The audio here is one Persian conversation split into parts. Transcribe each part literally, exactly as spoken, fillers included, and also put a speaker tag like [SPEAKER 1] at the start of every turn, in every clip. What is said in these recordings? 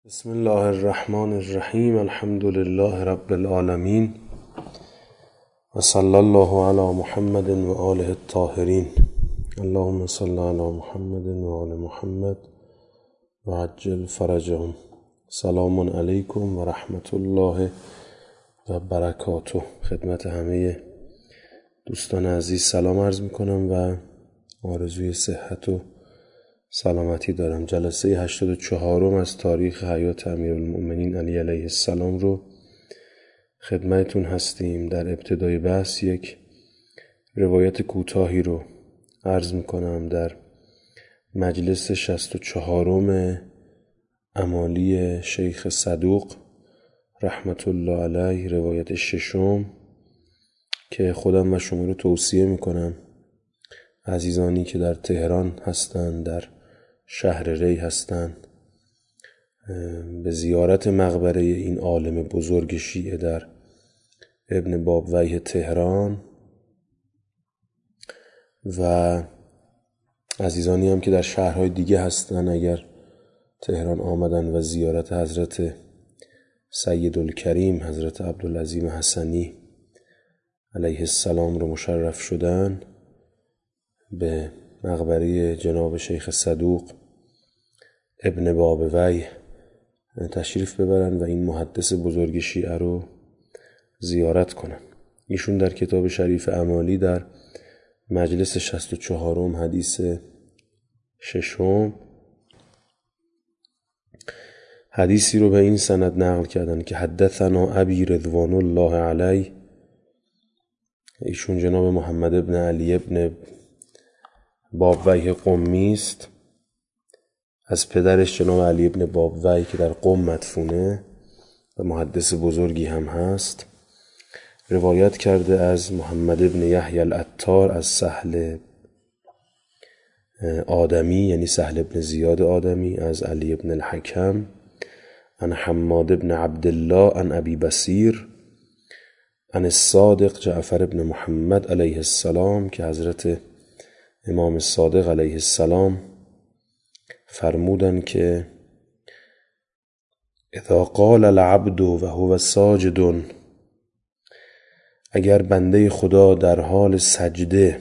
[SPEAKER 1] بسم الله الرحمن الرحیم. الحمد لله رب العالمین و صلی الله علی محمد و آله الطاهرین. اللهم صل علی محمد و آل محمد و عجل فرجهم. سلام علیکم و رحمت الله و برکاته. خدمت همه دوستان عزیز سلام عرض میکنم و آرزوی صحت و سلامتی دارم. جلسه هشتاد و چهارم از تاریخ حیات امیرالمؤمنین علی علیه السلام رو خدمتتون هستیم. در ابتدای بحث یک روایت کوتاهی رو عرض میکنم. در مجلس شصت و چهارم امالی شیخ صدوق رحمت الله علیه، روایت ششم که خودم و شما رو توصیه میکنم عزیزانی که در تهران هستند، در شهر ری هستند، به زیارت مقبره این عالم بزرگ شیعه در ابن بابویه تهران و عزیزانی هم که در شهرهای دیگه هستن اگر تهران آمدن و زیارت حضرت سیدالکریم حضرت عبدالعظیم حسنی علیه السلام رو مشرف شدن، به مقبره جناب شیخ صدوق ابن بابوی تشریف ببرن و این محدث بزرگ شیعه رو زیارت کنن. ایشون در کتاب شریف امالی در مجلس شصت و چهارم حدیث ششم حدیثی رو به این سند نقل کردن که حدثنا ابی رضوان الله علیه، ایشون جناب محمد ابن علی ابن بابوی قمی است، از پدرش جناب علی ابن بابوی که در قم مدفونه و محدث بزرگی هم هست، روایت کرده از محمد ابن یحیی العطار از سهل آدمی یعنی سهل ابن زیاد آدمی، از علی ابن الحکم، عن حماد ابن عبدالله عن ابی بصیر عن الصادق جعفر ابن محمد علیه السلام که حضرت امام صادق علیه السلام فرمودن که اذا قال العبد و هو ساجد، اگر بنده خدا در حال سجده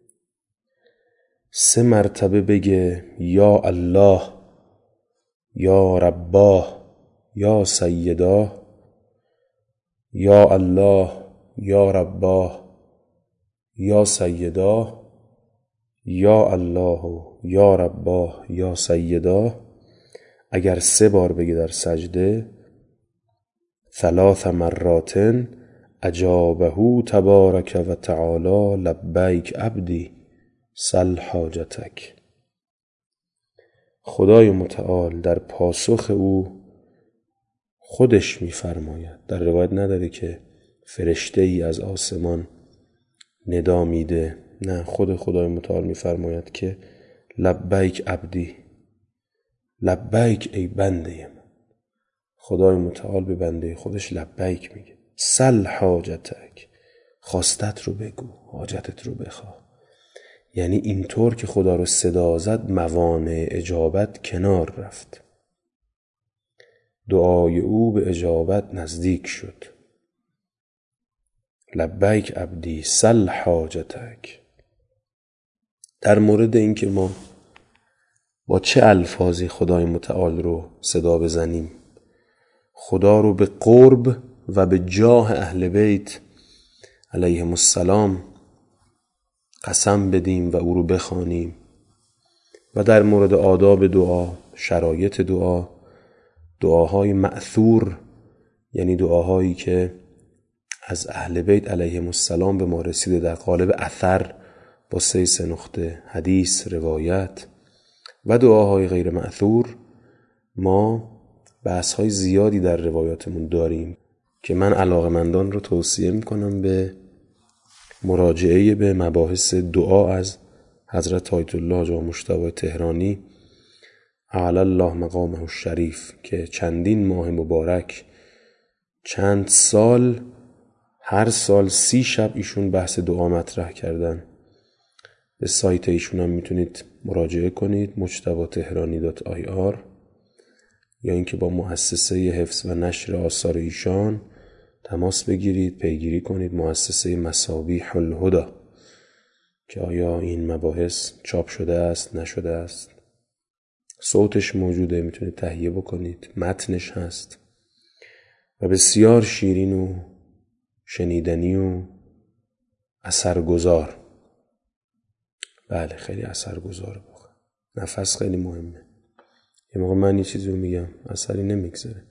[SPEAKER 1] سه مرتبه بگه یا الله یا رباه یا سیداه، یا الله یا رباه یا سیداه، یا الله یا رباه یا سیداه، اگر سه بار بگه در سجده، ثلاث مرات اجابه تبارک و تعالی لبیک عبدی سل حاجتک، خدای متعال در پاسخ او خودش می‌فرماید، در روایت نداره که فرشته ای از آسمان ندا میده، نه، خود خدای متعال می‌فرماید که لبیک عبدی، لبیک ای بنده من. خدای متعال به بنده خودش لبیک میگه. سل حاجتک، خواستت رو بگو، حاجتت رو بخواه. یعنی اینطور که خدا رو صدا زد موانع اجابت کنار رفت، دعای او به اجابت نزدیک شد. لبیک عبدی سل حاجتک. در مورد این که ما با چه الفاظی خدای متعال رو صدا بزنیم، خدا رو به قرب و به جاه اهل بیت علیهم السلام قسم بدیم و او رو بخوانیم، و در مورد آداب دعا، شرایط دعا، دعاهای مأثور یعنی دعاهایی که از اهل بیت علیهم السلام به ما رسیده در قالب اثر با سه سه نقطه حدیث روایت، و دعاهای غیر مأثور، ما بحث‌های زیادی در روایاتمون داریم که من علاقه‌مندان رو توصیه میکنم به مراجعه به مباحث دعا از حضرت آیت الله جا مجتبی تهرانی اعلی الله مقامه الشریف که چندین ماه مبارک، چند سال، هر سال سی شب ایشون بحث دعا مطرح کردن. به سایت ایشون هم میتونید مراجعه کنید، مجتبی تهرانی دات آی آر. یا اینکه با مؤسسه حفظ و نشر آثار ایشان تماس بگیرید، پیگیری کنید، مؤسسه مصابیح الهدی، که آیا این مباحث چاپ شده است، نشده است. صوتش موجوده، میتونید تهیه بکنید، متنش هست و بسیار شیرین و شنیدنی و اثرگذار. بله خیلی اثرگذاره. نفس خیلی مهمه. یه موقع من یه چیزی رو میگم اثری نمیگذاره،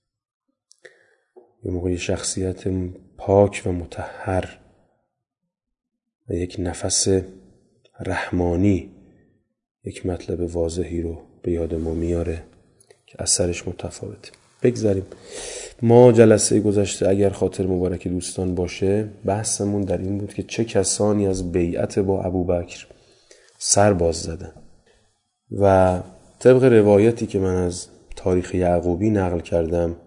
[SPEAKER 1] یه موقع یه شخصیت پاک و مطهر و یک نفس رحمانی یک مطلب واضحی رو به یاد ما میاره که اثرش متفاوته. بگذاریم. ما جلسه گذشته اگر خاطر مبارک دوستان باشه بحثمون در این بود که چه کسانی از بیعت با ابوبکر سر باز زدن و طبق روایتی که من از تاریخ یعقوبی نقل کردم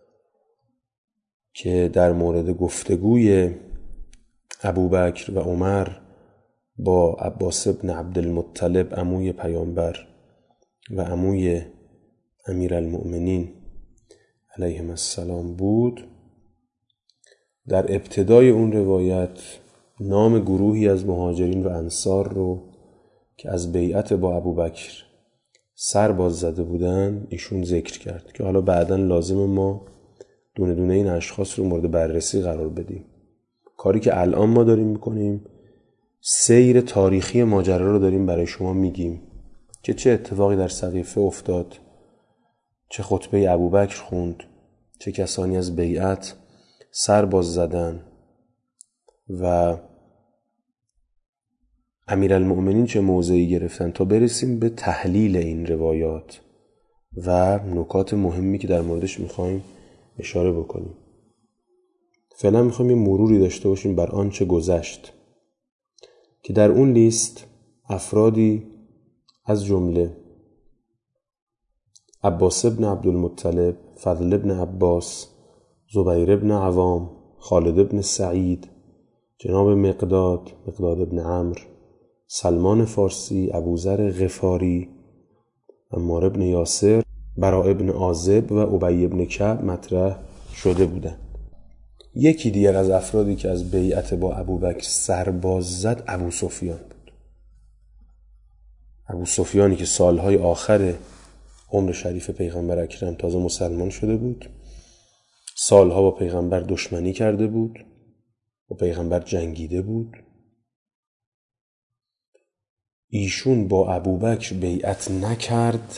[SPEAKER 1] که در مورد گفتگوی ابوبکر و عمر با عباس ابن عبدالمطلب عموی پیامبر و عموی امیرالمؤمنین علیهم السلام بود، در ابتدای اون روایت نام گروهی از مهاجرین و انصار رو که از بیعت با ابوبکر سر باز زده بودن ایشون ذکر کرد که حالا بعداً لازم ما دونه دونه این اشخاص رو مورد بررسی قرار بدیم. کاری که الان ما داریم میکنیم سیر تاریخی ماجرا رو داریم برای شما میگیم که چه اتفاقی در سقیفه افتاد، چه خطبه ابوبکر خوند، چه کسانی از بیعت سر باز زدن و امیرالمؤمنین چه موضعی گرفتن، تا برسیم به تحلیل این روایات و نکات مهمی که در موردش میخوایم اشاره بکنیم. فعلا میخوایم یه مروری داشته باشیم بر آنچه گذشت که در اون لیست افرادی از جمله عباس ابن عبدالمطلب، فضل ابن عباس، زبیر ابن عوام، خالد ابن سعید، جناب مقداد، مقداد ابن عمرو، سلمان فارسی، ابوذر غفاری، عمار ابن یاسر، براء ابن عازب و ابی ابن کعب مطرح شده بودند. یکی دیگر از افرادی که از بیعت با ابوبکر سر باز زد ابو سفیان بود. ابو سفیانی که سالهای آخر عمر شریف پیغمبر اکرم تازه مسلمان شده بود، سالها با پیغمبر دشمنی کرده بود، با پیغمبر جنگیده بود. ایشون با ابوبکر بیعت نکرد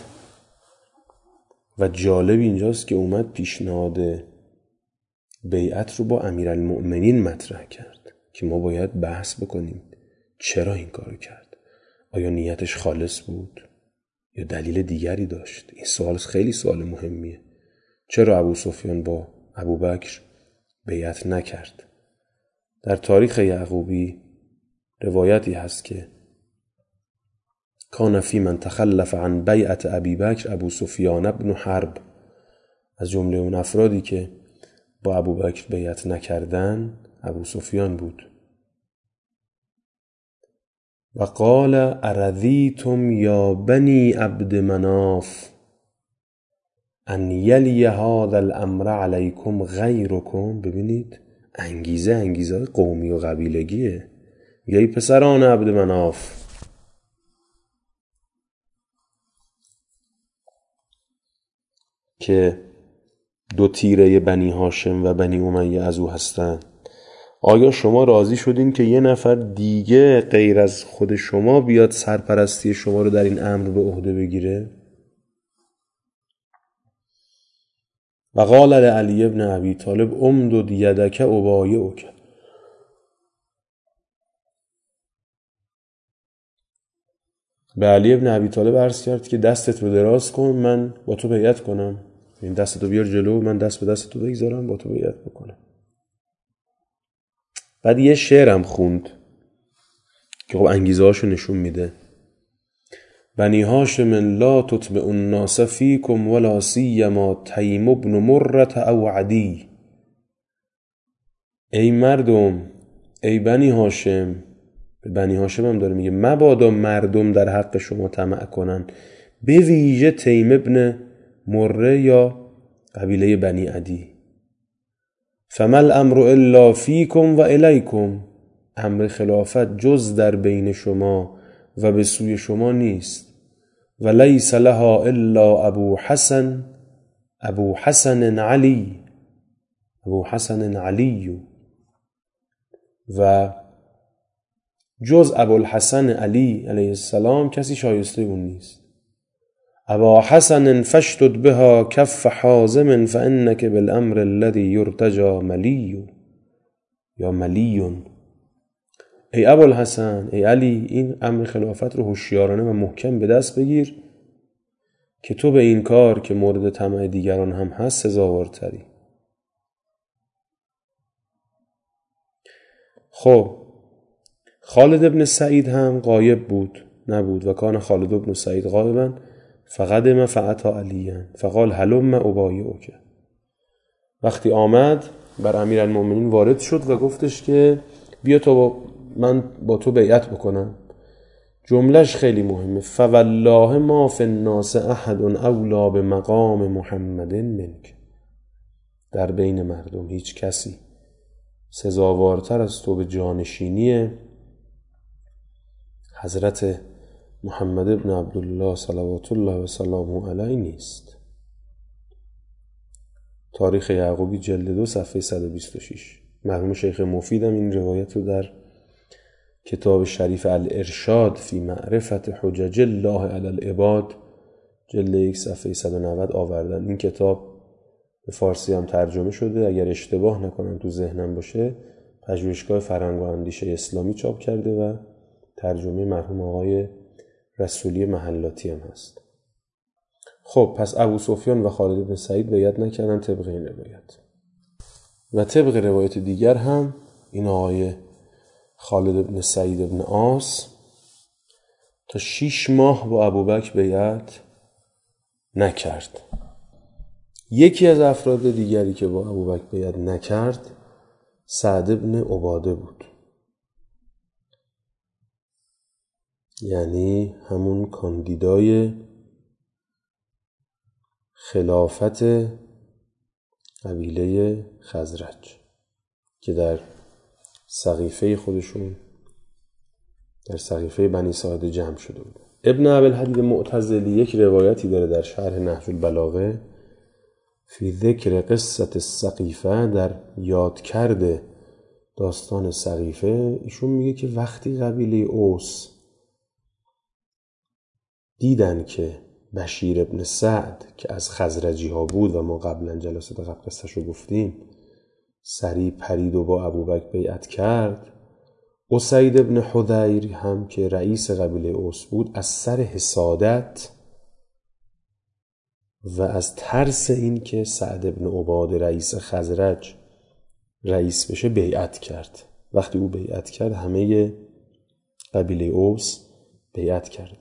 [SPEAKER 1] و جالب اینجاست که اومد پیشنهاد بیعت رو با امیرالمؤمنین مطرح کرد که ما باید بحث بکنیم چرا این کارو کرد. آیا نیتش خالص بود یا دلیل دیگری داشت؟ این سوال خیلی سوال مهمیه. چرا ابو سفیان با ابوبکر بیعت نکرد؟ در تاریخ یعقوبی روایتی هست که کان فی من تخلف عن بیعت ابی بکر ابو سفیان ابن حرب، از جمله اون افرادی که با ابوبکر بیعت نکردن ابو سفیان بود. و قال ارضیتم یا بنی عبد مناف ان یلی هذا الامر علیکم غیرکم. ببینید انگیزه انگیزه قومی و قبیلگیه. ای پسران عبد مناف، که دو تیره بنی هاشم و بنی امیه از او هستند، آیا شما راضی شدین که یه نفر دیگه غیر از خود شما بیاد سرپرستی شما رو در این امر به عهده بگیره؟ و قال لعلی ابن ابی طالب امدد یدک ابایعک. به علی ابن ابی طالب عرض کرد که دستت رو دراز کن من با تو بیعت کنم، این دستتو بیار جلو من دست به دستتو بگذارم با تو بیعت بکنم. بعد یه شعرم خوند که خب انگیزه هاشو نشون میده. بنی هاشم لا تتبع الناس فیکم ولا سیما تیم ابن مرت او عدی. ای مردم، ای بنی هاشم، به بنی هاشم هم داره میگه مبادا مردم در حق شما طمع کنن، به ویژه تیم ابن مره یا قبیله بنی عدی. فما الامر الا فیکم و الیکم، امر خلافت جز در بین شما و به سوی شما نیست. و لیس لها الا ابو حسن ابو حسن علی ابو حسن علی و جز ابوالحسن علی علیه السلام کسی شایسته اون نیست. ابا حسن فاشدد بها کف حازم فانک بالامر الذی یرتجی ملی یا ملیون. ای ابوالحسن، ای علی، این امر خلافت رو هوشیارانه و محکم به دست بگیر که تو به این کار که مورد طمع دیگران هم هست سزاوارتری. خب خالد ابن سعید هم غایب بود نبود و کان خالد ابن سعید غایبا فقدم فاتی علیاً فقال هلم ابایعک. وقتی آمد بر امیرالمومنین وارد شد و گفتش که بیا تو با من با تو بیعت بکنم. جملهش خیلی مهمه. فوالله ما فی الناس احد اولی بمقام محمد منک. در بین مردم هیچ کسی سزاوارتر از تو به جانشینی حضرت محمد ابن عبدالله صلوات الله و سلامه علیه نیست. تاریخ یعقوبی جلد دو صفحه صد و بیست و شش. مرحوم شیخ مفیدم این روایت رو در کتاب شریف الارشاد فی معرفت حجج الله علی العباد جلد یک صفحه صد و نود آوردن. این کتاب به فارسی هم ترجمه شده، اگر اشتباه نکنم تو ذهنم باشه پژوهشگاه فرهنگ و اندیشه اسلامی چاپ کرده و ترجمه مرحوم آقای رسولی محلاتی هم هست. خب پس ابو سفیان و خالد بن سعید بیعت نکردن طبق این روایت. و طبق روایت دیگر هم این آقای خالد بن سعید بن عاص تا شیش ماه با ابوبکر بیعت نکرد. یکی از افراد دیگری که با ابوبکر بیعت نکرد سعد بن عباده بود، یعنی همون کاندیدای خلافت قبیله خزرج که در سقیفه خودشون در سقیفه بنی ساعده جمع شده بود. ابن ابوالحدید معتزلی یک روایتی داره در شرح نهج البلاغه فی ذکر قصه السقیفه، در یاد کرده داستان سقیفه. ایشون میگه که وقتی قبیله اوس دیدن که بشیر ابن سعد که از خزرجی ها بود و ما قبلا جلسات قبل قصه‌ش رو گفتیم سریع پرید و با ابوبکر بیعت کرد، اسید ابن حضیر هم که رئیس قبیله اوس بود از سر حسادت و از ترس این که سعد ابن عباده رئیس خزرج رئیس بشه بیعت کرد. وقتی او بیعت کرد همه قبیله اوس بیعت کردن.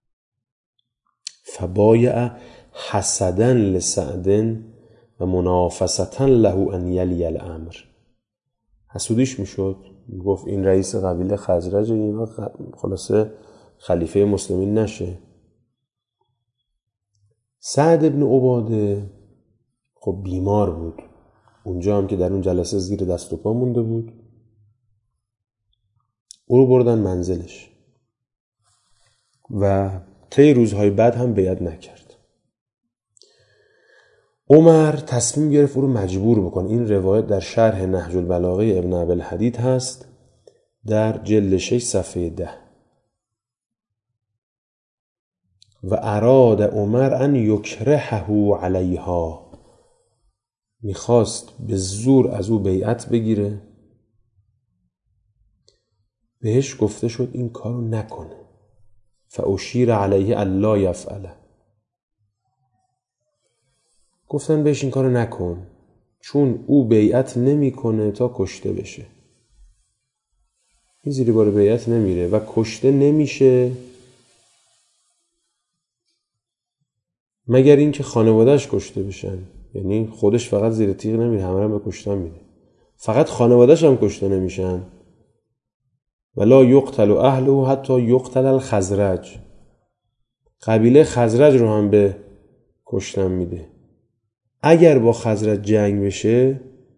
[SPEAKER 1] فبایع حسدن لسعدن و منافستن له ان یلی الامر. حسودیش میشد، گفت این رئیس قبیله خزرج، این خلاصه خلیفه مسلمین نشه. سعد ابن عباده خب بیمار بود، اونجا هم که در اون جلسه زیر دست و پا مونده بود. او رو بردن منزلش و طی روزهای بعد هم بیعت نکرد. عمر تصمیم گرفت او رو مجبور بکن. این روایت در شرح نهج البلاغه ابن ابوالحدید هست در جلد شش صفحه ده. و اراد عمر ان یکرهه علیها، میخواست به زور از او بیعت بگیره. بهش گفته شد این کارو نکنه. فاشیر علیه الا یفعله، گفتن بهش این کارو نکن چون او بیعت نمیکنه تا کشته بشه. این زیر بار بیعت نمیره و کشته نمیشه مگر اینکه خانوادهش کشته بشن. یعنی خودش فقط زیر تیغ نمیره، همه هم به کشتن میره. فقط خانوادهش هم کشته نمیشن. ولا یقتل اهله حتی یقتل الخزرج، قبیله خزرج رو هم به کشتن میده. اگر با خزرج جنگ بشه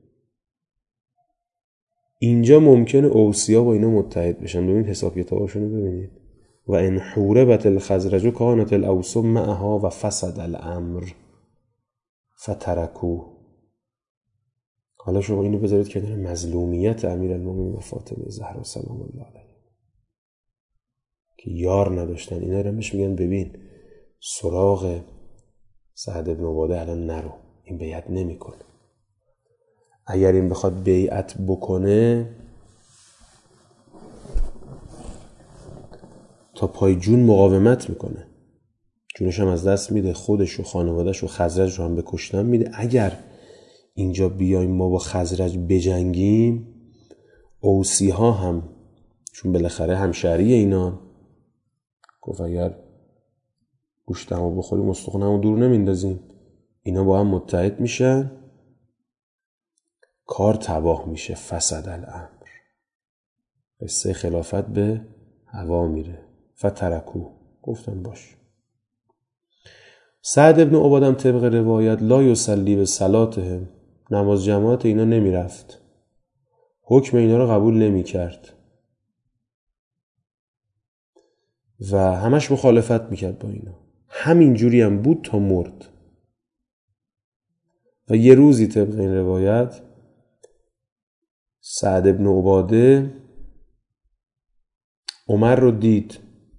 [SPEAKER 1] اینجا ممکنه اوسیا با اینا متحد بشن. ببینید حساب کتاباشون رو ببینید. و ان حوربت الخزرج کانت الاوس معها و فسد الامر فترکوه. حالا شما اینو بذارید کنار مظلومیت امیرالمومنین و فاطمه زهرا سلام الله علیها که یار نداشتن. اینا رو همش میگن ببین سراغ سعد بن عباده الان نرو، این بیعت نمیکنه. اگر این بخواد بیعت بکنه تا پای جون مقاومت میکنه، جونش هم از دست میده، خودش و خانوادهش و خزرج رو هم به کشتن میده. اگر اینجا بیایم ما با خزرج بجنگیم، اوسی ها هم چون بالاخره همشهری اینا، گفت اگر گوشت همو بخوریم استخون همو دور نمیندازیم، اینا با هم متحد میشن، کار تباه میشه. فسد الامر، قصه خلافت به هوا میره. فترکو، گفتم باش. سعد ابن عبادم طبق روایت لا یصلی به صلاتهم، نماز جماعت اینا نمیرفت، حکم اینا رو قبول نمی کرد و همش مخالفت میکرد با اینا. همین جوری هم بود تا مرد. و یه روزی طبق این روایت سعد ابن عباده عمر رو دید.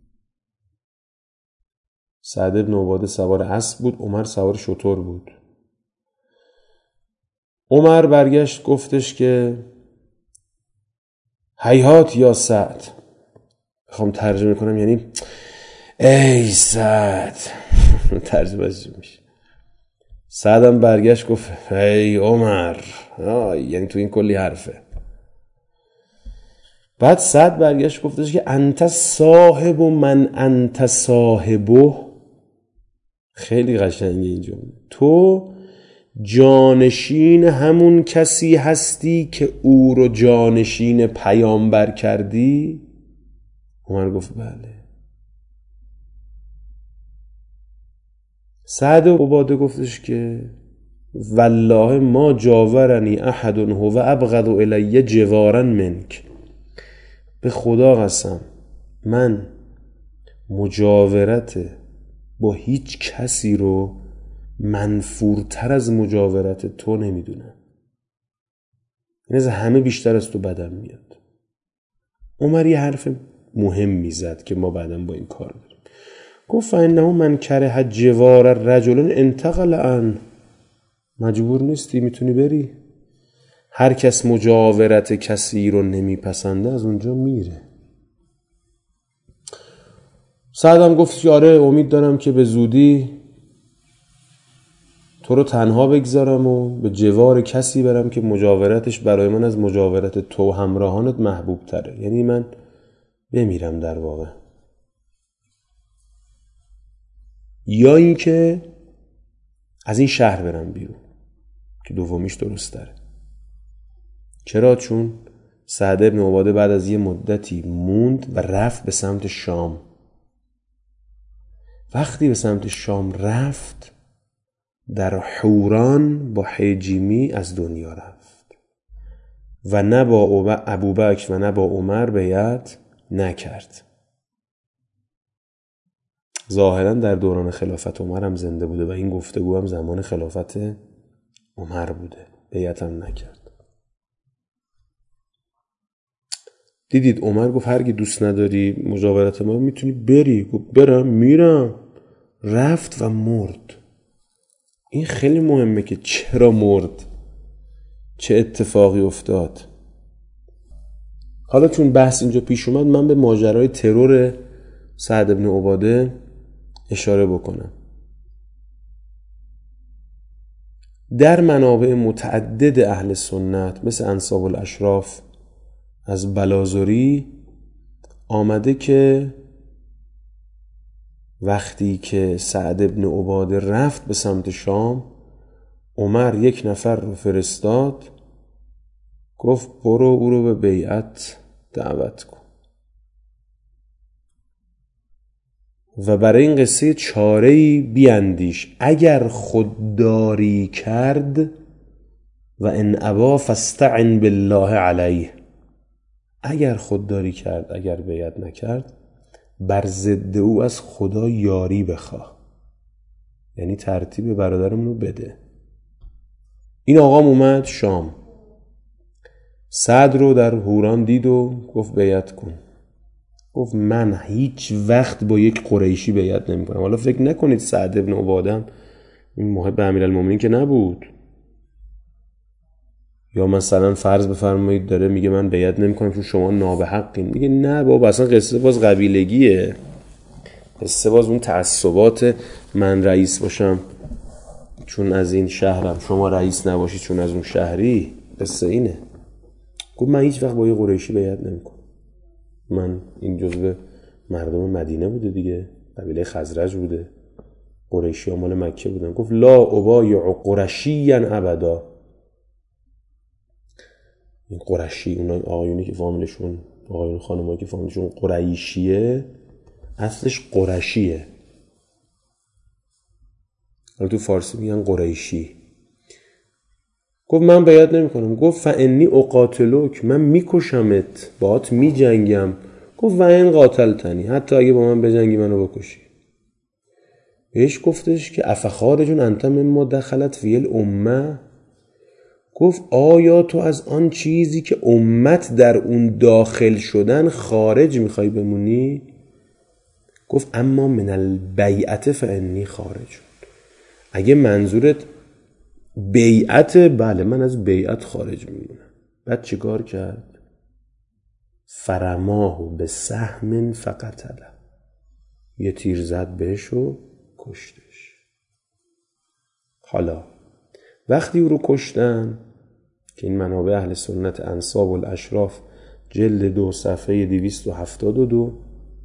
[SPEAKER 1] سعد ابن عباده سوار اسب بود، عمر سوار شتر بود. عمر برگشت گفتش که هیهات یا سعد، بخوام ترجمه کنم یعنی ای سعد ترجمهش میشه. سعدم برگشت گفت ای عمر، یعنی تو این کلی حرفه. بعد سعد برگشت گفتش که انت صاحب و من انت صاحبه. خیلی قشنگه این جمله. تو جانشین همون کسی هستی که او رو جانشین پیامبر کردی؟ عمر گفت بله. سعد و عباده گفتش که والله ما جاورنی احد هو ابغض الی جوارا منک. به خدا قسم من مجاورت با هیچ کسی رو منفورتر از مجاورت تو نمیدونم. این از همه بیشتر از تو بدم میاد. عمر یه حرف مهم میزد که ما بعدم با این کار داریم. گفت فانه من کره جوار الرجل انتقل عن. مجبور نیستی، میتونی بری. هر کس مجاورت کسی رو نمیپسنده از اونجا میره. سعدم گفت آره امید دارم که به زودی تو رو تنها بگذارم و به جوار کسی برم که مجاورتش برای من از مجاورت تو همراهانت محبوب تره، یعنی من بمیرم در واقع، یا این که از این شهر برم بیرون، که دومیش درست تره. چرا؟ چون سعد ابن عباده بعد از یه مدتی موند و رفت به سمت شام. وقتی به سمت شام رفت در حوران با حیجیمی از دنیا رفت و نه با ابوبکر و نه با عمر بیعت نکرد. ظاهرا در دوران خلافت عمر هم زنده بوده و این گفتگو هم زمان خلافت عمر بوده، بیعت هم نکرد. دیدید عمر گفت هرگی دوست نداری مجاورت ما میتونی بری. گفت برم، میرم. رفت و مرد. این خیلی مهمه که چرا مرد، چه اتفاقی افتاد. حالا چون بحث اینجا پیش اومد من به ماجرای ترور سعد بن عباده اشاره بکنم. در منابع متعدد اهل سنت مثل انساب الاشراف از بلازری آمده که وقتی که سعد بن عباده رفت به سمت شام، عمر یک نفر رو فرستاد، گفت برو او رو به بیعت دعوت کن. و برای این قصه چاره‌ای بیندیش. اگر خودداری کرد و ان ابا فاستعن بالله علیه، اگر خودداری کرد، اگر بیعت نکرد، بر ضد او از خدا یاری بخواه. یعنی ترتیب برادرمون رو بده. این آقا اومد شام، سعد رو در حوران دید و گفت بیعت کن. گفت من هیچ وقت با یک قریشی بیعت نمی کنم. حالا فکر نکنید سعد ابن عباده این محب امیرالمومنین که نبود، یا مثلا فرض بفرمایید داره میگه من بیعت نمی کنم چون شما نابحقین. میگه نه بابا، اصلا قصه باز قبیلگیه، قصه باز اون تعصبات من رئیس باشم چون از این شهرم، شما رئیس نباشید چون از اون شهری. قصه اینه. گفت من هیچ وقت با یه قریشی بیعت نمی کنم. من این جزء مردم مدینه بوده دیگه، قبیله خزرج بوده، قریشی ها مال مکه بودن. گفت لا ابایع قرشیا ابدا. این قرشی، اون آقایونی که فامیلشون، آقایون خانمایی که فامیلشون قریشیه، اصلش قرشیه. حالا تو فارسی میگن قریشی. گفت من بیعت نمی کنم. گفت فانی اقاتلوک، من میکشمت، باهات میجنگم. گفت و این قاتلتنی، حتی اگه با من بجنگی منو بکشی. بهش گفتش که افخارجون انت مما دخلت فی الامه. گفت آیا تو از آن چیزی که امت در اون داخل شدن خارج میخوای بمونی؟ گفت اما من البیعت فانی خارج. اگه منظورت بیعت، بله من از بیعت خارج میمونم. بعد چی کار کرد؟ فرماه به سهم فقتله، یه تیر زد بهش و کشتش. حالا وقتی او رو کشتن، که این منابع اهل سنت انساب الاشراف جلد دو صفحه دویست و هفتاد و دو،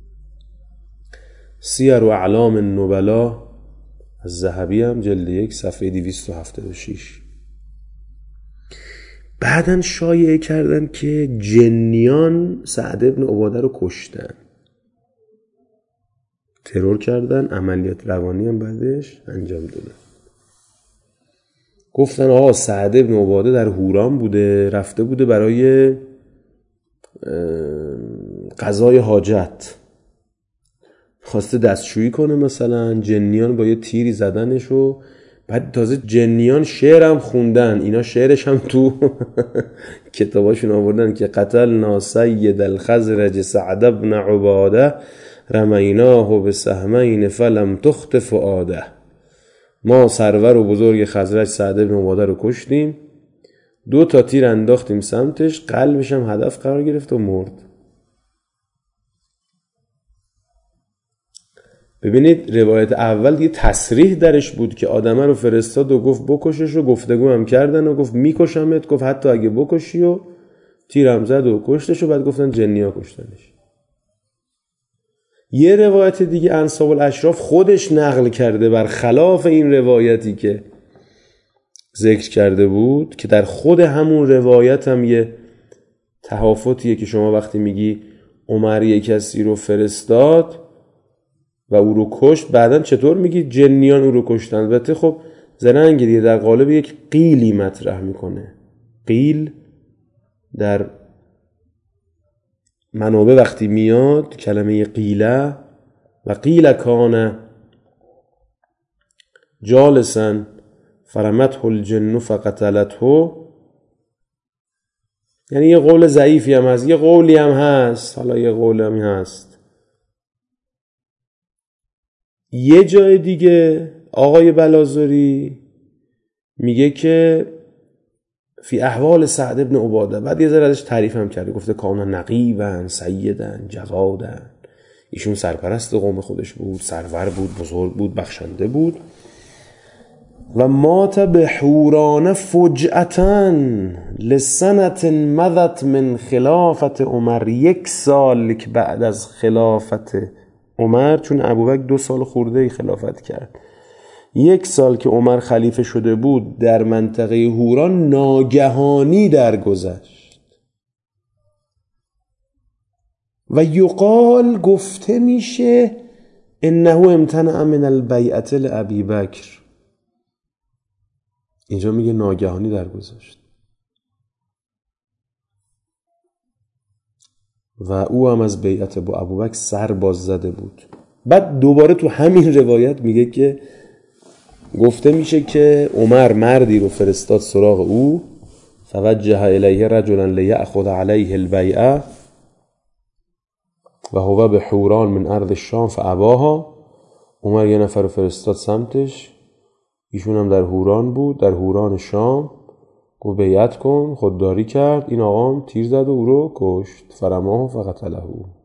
[SPEAKER 1] سیر و اعلام النبلا از ذهبی هم جلد یک صفحه دویست و هفتاد و شش. بعدن شایعه کردن که جنیان سعد ابن عباده رو کشتن، ترور کردن، عملیات روانی هم بعدش انجام دادن. گفتن آقا سعد ابن عباده در حوران بوده، رفته بوده برای قضای حاجت، خواسته دستشویی کنه، مثلا جنیان با یه تیری زدنش و بعد تازه جنیان شعرم خوندن. اینا شعرش هم تو کتاباشون آوردن که قتلنا سید الخزرج سعد ابن عباده رمیناه بسهمین فلم تخت فؤاده. ما سرور و بزرگ خزرج سعد ابن عباده رو کشتیم، دو تا تیر انداختیم سمتش، قلبش هم هدف قرار گرفت و مرد. ببینید روایت اول دیگه تصریح درش بود که آدمه رو فرستاد و گفت بکشش و گفتگو هم کردن و گفت میکشمت، گفت حتی اگه بکشی، و تیرم زد و کشتش و بعد گفتن جنیا کشتنش. یه روایت دیگه انساب الاشراف خودش نقل کرده بر خلاف این روایتی که ذکر کرده بود، که در خود همون روایت هم یه تهافتیه که شما وقتی میگی عمر یک کسی رو فرستاد و او رو کشت، بعدن چطور میگی جنیان او رو کشتن؟ البته خب زرنگ دیگه در قالب یک قیلی مطرح میکنه. قیل در منابع وقتی میاد کلمه قیله و قیل کان جالسا فرمته الجن فقتلته، یعنی یه قول ضعیفی هم هست، یه قولی هم هست، حالا یه قول هم هست. یه جای دیگه آقای بلازری میگه که فی احوال سعد ابن عباده، بعد یه ذره ازش تعریف هم کرده، گفته کانا نقیبن سیدن جوادن، ایشون سرپرست قوم خودش بود، سرور بود، بزرگ بود، بخشنده بود. و مات به حوران فجعتا لسنت مضت من خلافت عمر، یک سال که بعد از خلافت عمر، چون ابوبکر دو سال خورده خلافت کرد، یک سال که عمر خلیفه شده بود، در منطقه حوران ناگهانی درگذشت. و یقال گفته میشه انه امتنع من البیعة لابی بکر. اینجا میگه ناگهانی درگذشت و او هم از بیعت با ابوبکر سر باز زده بود. بعد دوباره تو همین روایت میگه که گفته میشه که عمر مردی رو فرستاد سراغ او، فوجه الیه رجلا لیأخذ علیه البیعه و هو به حوران من ارض الشام فاباها. عمر یه نفر رو فرستاد سمتش، ایشون هم در حوران بود، در حوران شام. گفت بیعت کن، خودداری کرد. این آقام تیر زد و او رو کشت. فرماه فقتله.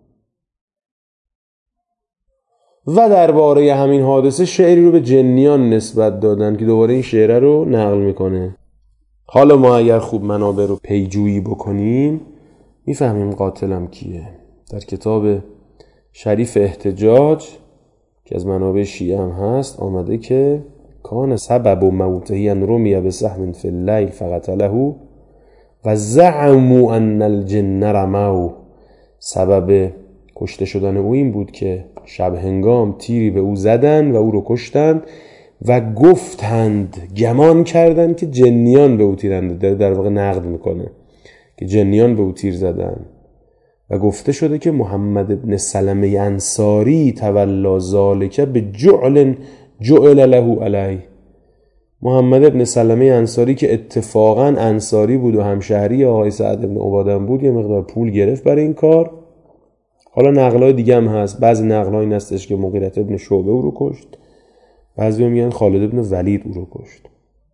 [SPEAKER 1] و درباره همین حادثه شعری رو به جنیان نسبت دادن که دوباره این شعر رو نقل میکنه. حالا ما اگر خوب منابع رو پیجویی بکنیم میفهمیم قاتلم کیه. در کتاب شریف احتجاج که از منابع شیعه هم هست آمده که کان سبب موته ان رمی بسهم فی اللیل فقتله و زعموا ان الجن رموه. سبب کشته شدن او این بود که شب هنگام تیری به او زدن و او رو کشتند و گفتند، گمان کردند که جنیان به او تیرند. در, در واقع نقد میکنه که جنیان به او تیر زدن و گفته شده که محمد ابن سلمه انصاری تولا ذالک به جعل جعل له علیه. محمد ابن سلمه انصاری که اتفاقا انصاری بود و همشهری آقای سعد ابن عباده بود، یه مقدار پول گرفت برای این کار. حالا نقلای دیگه هم هست. بعضی نقلای این هستش که مغیرة ابن شعبه او رو کشت، بعضی هم میگن خالد ابن ولید او رو کشت.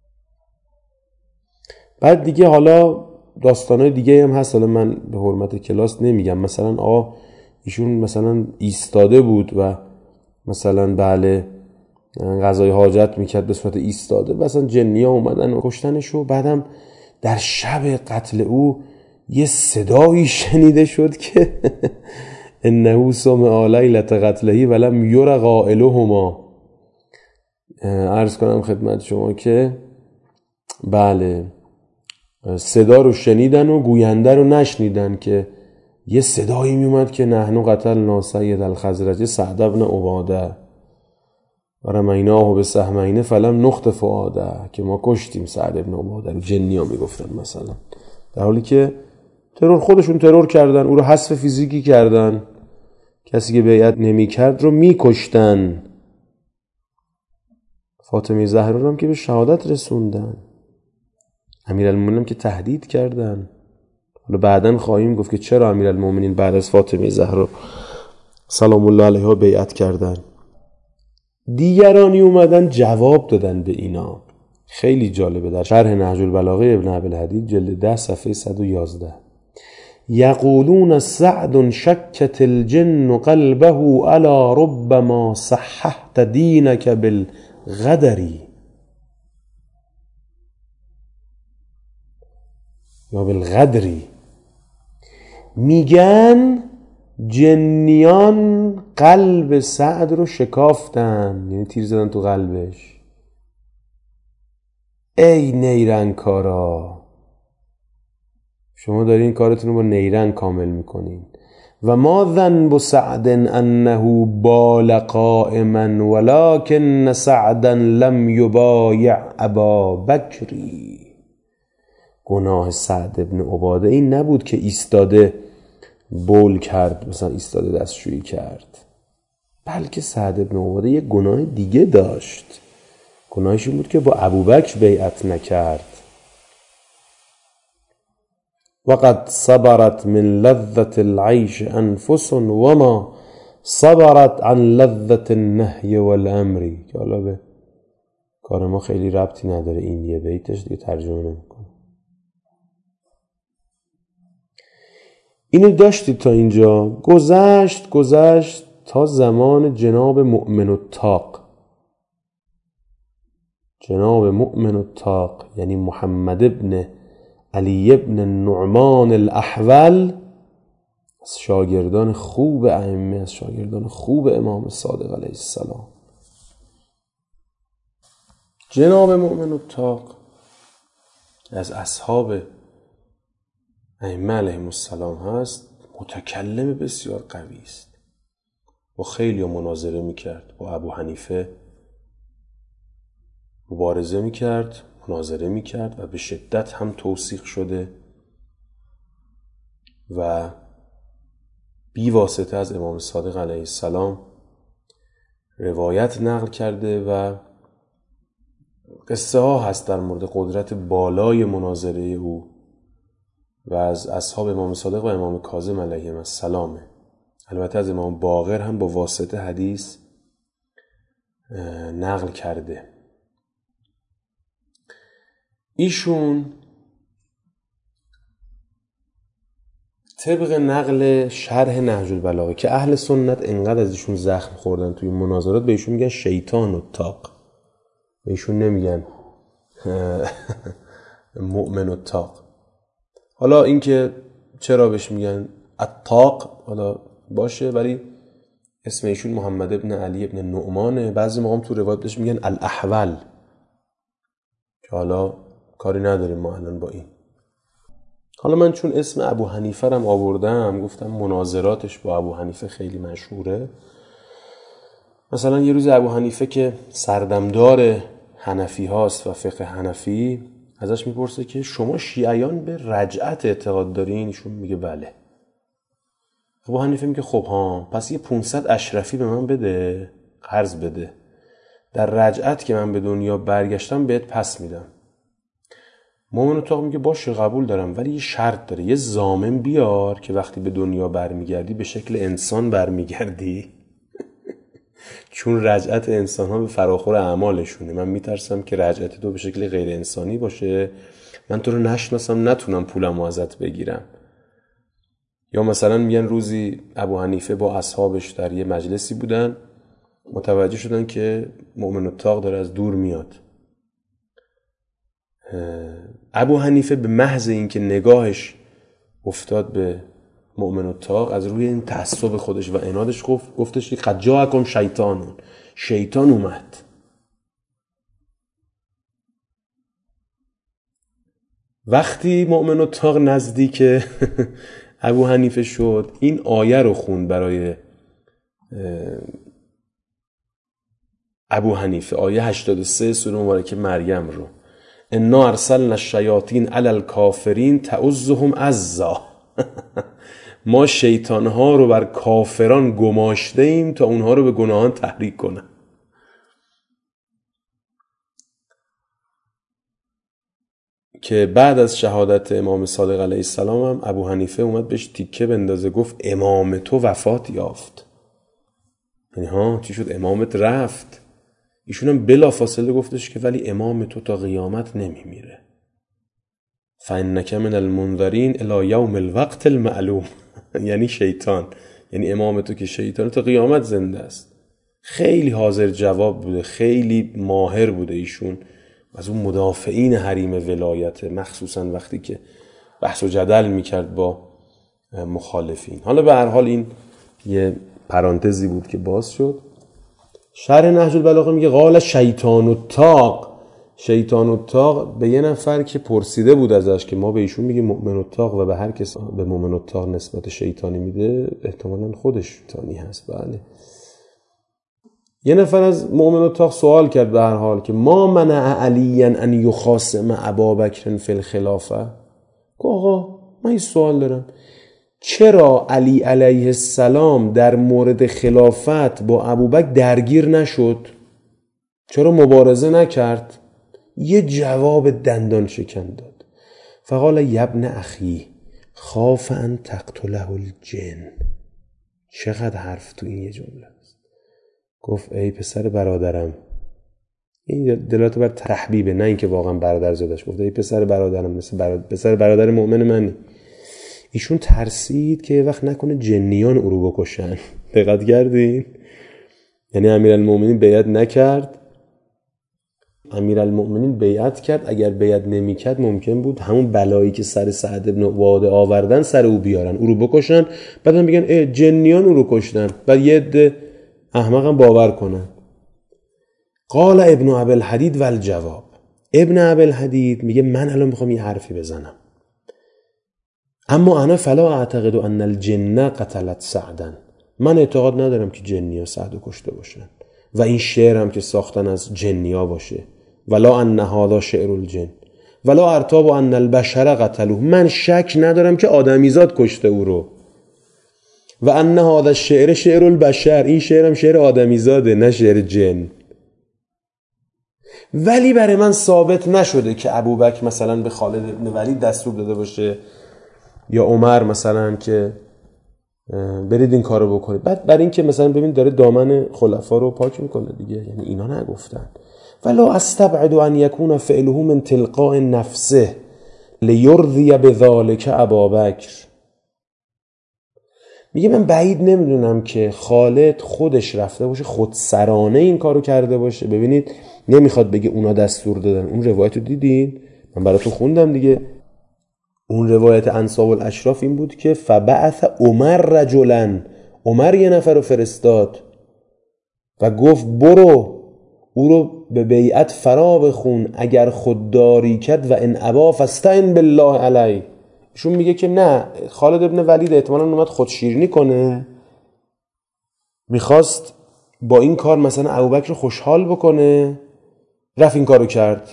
[SPEAKER 1] بعد دیگه حالا داستانای دیگه هم هست، حالا من به حرمت کلاس نمیگم. مثلا آ ایشون مثلا ایستاده بود و مثلا بله قضای حاجت میکرد به صورت ایستاده، مثلا جنیا اومدن و کشتنش و بعدم در شب قتل او یه صدایی شنیده شد که انه سمع لیلة قتله ولم یر قائلهما. عرض کنم خدمت شما که بله صدا رو شنیدن و گوینده رو نشنیدن، که یه صدایی میومد که نحنو قتلنا سید الخزرج سعد بن عباده و رمیناه به سهمین فلم نخت فؤاده، که ما کشتیم سعد بن عباده رو. جنیا میگفتن مثلا، در حالی که ترور خودشون ترور کردن، او رو حذف فیزیکی کردن. کسی که بیعت نمی کرد رو می کشتن. فاطمه زهرا رو هم که به شهادت رسوندن. امیرالمومنین هم که تهدید کردن. حالا بعدن خواهیم گفت که چرا امیرالمومنین بعد از فاطمه زهرا سلام الله علیها بیعت کردن. دیگرانی اومدن جواب دادن به اینا. خیلی جالبه. در شرح نهج البلاغه ابن عبدالحدید جلد ده صفحه صد و یازده یقولون سعد شکت الجن قلبه الا ربما صححت دینک بالغدری یا بالغدری. میگن جنیان قلب سعد رو شکافتن، یعنی تیر زدن تو قلبش. ای نیرنگکارا، شما دارین کارتون رو با نیرنگ کامل میکنین. و ما ذنب سعد انه بال قائما ولكن سعدا لم یبایع ابا بکری. گناه سعد ابن عباده این نبود که ایستاده بول کرد، مثلا ایستاده دستشویی کرد، بلکه سعد ابن عباده یه گناه دیگه داشت. گناهش این بود که با ابوبکر بیعت نکرد. وقد صبرت من لذة العيش انفس وما صبرت عن لذة النهي والامر. که حالا به کار ما خیلی ربطی نداره، این یه بیتش دیگه ترجمه نمیکنه. اینو داشتید تا اینجا. گذشت گذشت تا زمان جناب مؤمن الطاق. جناب مؤمن الطاق یعنی محمد ابن علی ابن النعمان الاحول، از شاگردان خوب ائمه، از شاگردان خوب امام صادق علیه السلام. جناب مؤمن الطاق از اصحاب ائمه علیهم السلام هست. متکلم بسیار قوی است، با خیلی مناظره میکرد، با ابو حنیفه مبارزه میکرد، مناظره میکرد و به شدت هم توثیق شده و بی واسطه از امام صادق علیه السلام روایت نقل کرده و قصه ها هست در مورد قدرت بالای مناظره او و از اصحاب امام صادق و امام کاظم علیهم السلام. البته از امام باقر هم با واسطه حدیث نقل کرده. ایشون طبق نقل شرح نهج البلاغه که اهل سنت انقدر از ایشون زخم خوردن توی مناظرات، به ایشون میگن شیطان الطاق، به ایشون نمیگن مؤمن الطاق. حالا اینکه چرا بهش میگن الطاق حالا باشه، ولی اسم ایشون محمد ابن علی ابن نعمانه. بعضی موقع تو روایت بهش میگن الاحول، که حالا کاری نداریم ما الان با این. حالا من چون اسم ابو حنیفه رم آوردم، گفتم مناظراتش با ابو حنیفه خیلی مشهوره. مثلا یه روز ابو حنیفه که سردمدار حنفی هاست و فقه حنفی، ازش میپرسه که شما شیعیان به رجعت اعتقاد دارین؟ ایشون میگه بله. ابو حنیفه میگه خب ها، پس یه پونصد اشرفی به من بده، قرض بده، در رجعت که من به دنیا برگشتم بهت پس میدم. مومن اتاق میگه باشه قبول دارم، ولی یه شرط داره، یه ضامن بیار که وقتی به دنیا برمیگردی به شکل انسان برمیگردی. چون رجعت انسان ها به فراخور اعمالشونه. من میترسم که رجعت تو به شکل غیر انسانی باشه، من تو رو نشناسم نتونم پولمو ازت بگیرم. یا مثلا میگن روزی ابو حنیفه با اصحابش در یه مجلسی بودن، متوجه شدن که مؤمن اتاق داره از دور میاد. ابو حنیفه به محض اینکه نگاهش افتاد به مؤمن اتاق، از روی این تعصب خودش و عنادش گفت گفتش که قد جاءکم شیطانون، شیطان اومد. وقتی مؤمن اتاق نزدیک ابو حنیفه شد، این آیه رو خوند برای ابو حنیفه، آیه هشتاد و سه سوره مبارکه مریم رو: انا ارسلنا الشیاطین علی الکافرین تعزهم عزا. ما شیطانها رو بر کافران گماشته ایم تا اونها رو به گناهان تحریک کنن. که بعد از شهادت امام صادق علیه السلام هم ابو حنیفه اومد بهش تیکه بندازه، گفت امام تو وفات یافت. یعنی ها چی شد؟ امامت رفت. ایشون هم بلا فاصله گفتش که ولی امام تو تا قیامت نمیمیره. فانک من المنذرین الی یوم الوقت المعلوم. یعنی شیطان، یعنی امام تو که شیطان تا قیامت زنده است. خیلی حاضر جواب بوده، خیلی ماهر بوده ایشون، از اون مدافعین حریم ولایت، مخصوصا وقتی که بحث و جدل میکرد با مخالفین. حالا به هر حال این یه پرانتزی بود که باز شد. شرح نهج البلاغه میگه قال شیطان الطاق. شیطان الطاق به یه نفر که پرسیده بود ازش که ما به ایشون میگیم مؤمن الطاق و به هر کس به مؤمن الطاق نسبت شیطانی میده، احتمالاً خودش شیطانی هست. بله. یه نفر از مؤمن الطاق سوال کرد به هر حال که ما منع علی ان یخاصم ابابکر فی الخلافه. آقا من این سوال دارم، چرا علی علیه السلام در مورد خلافت با ابوبکر درگیر نشد؟ چرا مبارزه نکرد؟ یه جواب دندان شکن داد. فقال یبن اخی خاف ان تقتله الجن. چقدر حرف تو این یه جمله است. گفت ای پسر برادرم، این دلالت بر تحبیبه، نه اینکه واقعا برادر زادش. گفت ای پسر برادرم، مثل برادر پسر برادر مؤمن منی. ایشون ترسید که یه وقت نکنه جنیان او رو بکشن. دقت کردین؟ یعنی امیرالمومنین بیعت نکرد، امیرالمومنین بیعت کرد. اگر بیعت نمیکرد ممکن بود همون بلایی که سر سعد بن عباده آوردن سر او بیارن، او رو بکشن، بعدم بگن ای جنیان او رو کشتن، بعد یه عده احمقم باور کنن. قال ابن ابی الحدید والجواب. ابن ابی الحدید میگه من الان میخوام یه حرفی بزنم، اما انا فلا اعتقد ان الجن قتلت سعدا. من اعتقاد ندارم که جنیا سعدو کشته باشن و این شعر هم که ساختن از جنیا باشه. ولا ان هذا شعر الجن ولا ارتاب ان البشر قتلوه. من شک ندارم که آدمیزاد کشته او رو. و ان هذا الشعر شعر البشر، این شعرم شعر آدمیزاده نه شعر جن. ولی برای من ثابت نشده که ابوبکر مثلا به خالد بن ولید دستور داده باشه یا عمر مثلا که برید این کارو بکنید. بعد برای این که مثلا ببین داره دامن خلفا رو پاک میکنه دیگه، یعنی اینا نگفتن. ولا استبعد ان يكون فعله من تلقاء نفسه ليرضي بذلك ابابکر. میگه من بعید نمیدونم که خالد خودش رفته باشه خودسرانه این کارو کرده باشه. ببینید نمیخواد بگه اونا دستور دادن. اون روایت رو دیدین؟ من براتون خوندم دیگه. اون روایت انصاب الاشراف این بود که فبعث عمر رجلا، عمر یه نفر رو فرستاد و گفت برو او رو به بیعت فرا بخون، اگر خودداری کرد و ان ابا فاستعن بالله علی. ایشون میگه که نه، خالد ابن ولید احتمالاً اومد خودشیرینی کنه، میخواست با این کار مثلا ابوبکر رو خوشحال بکنه، رفت این کارو کرد.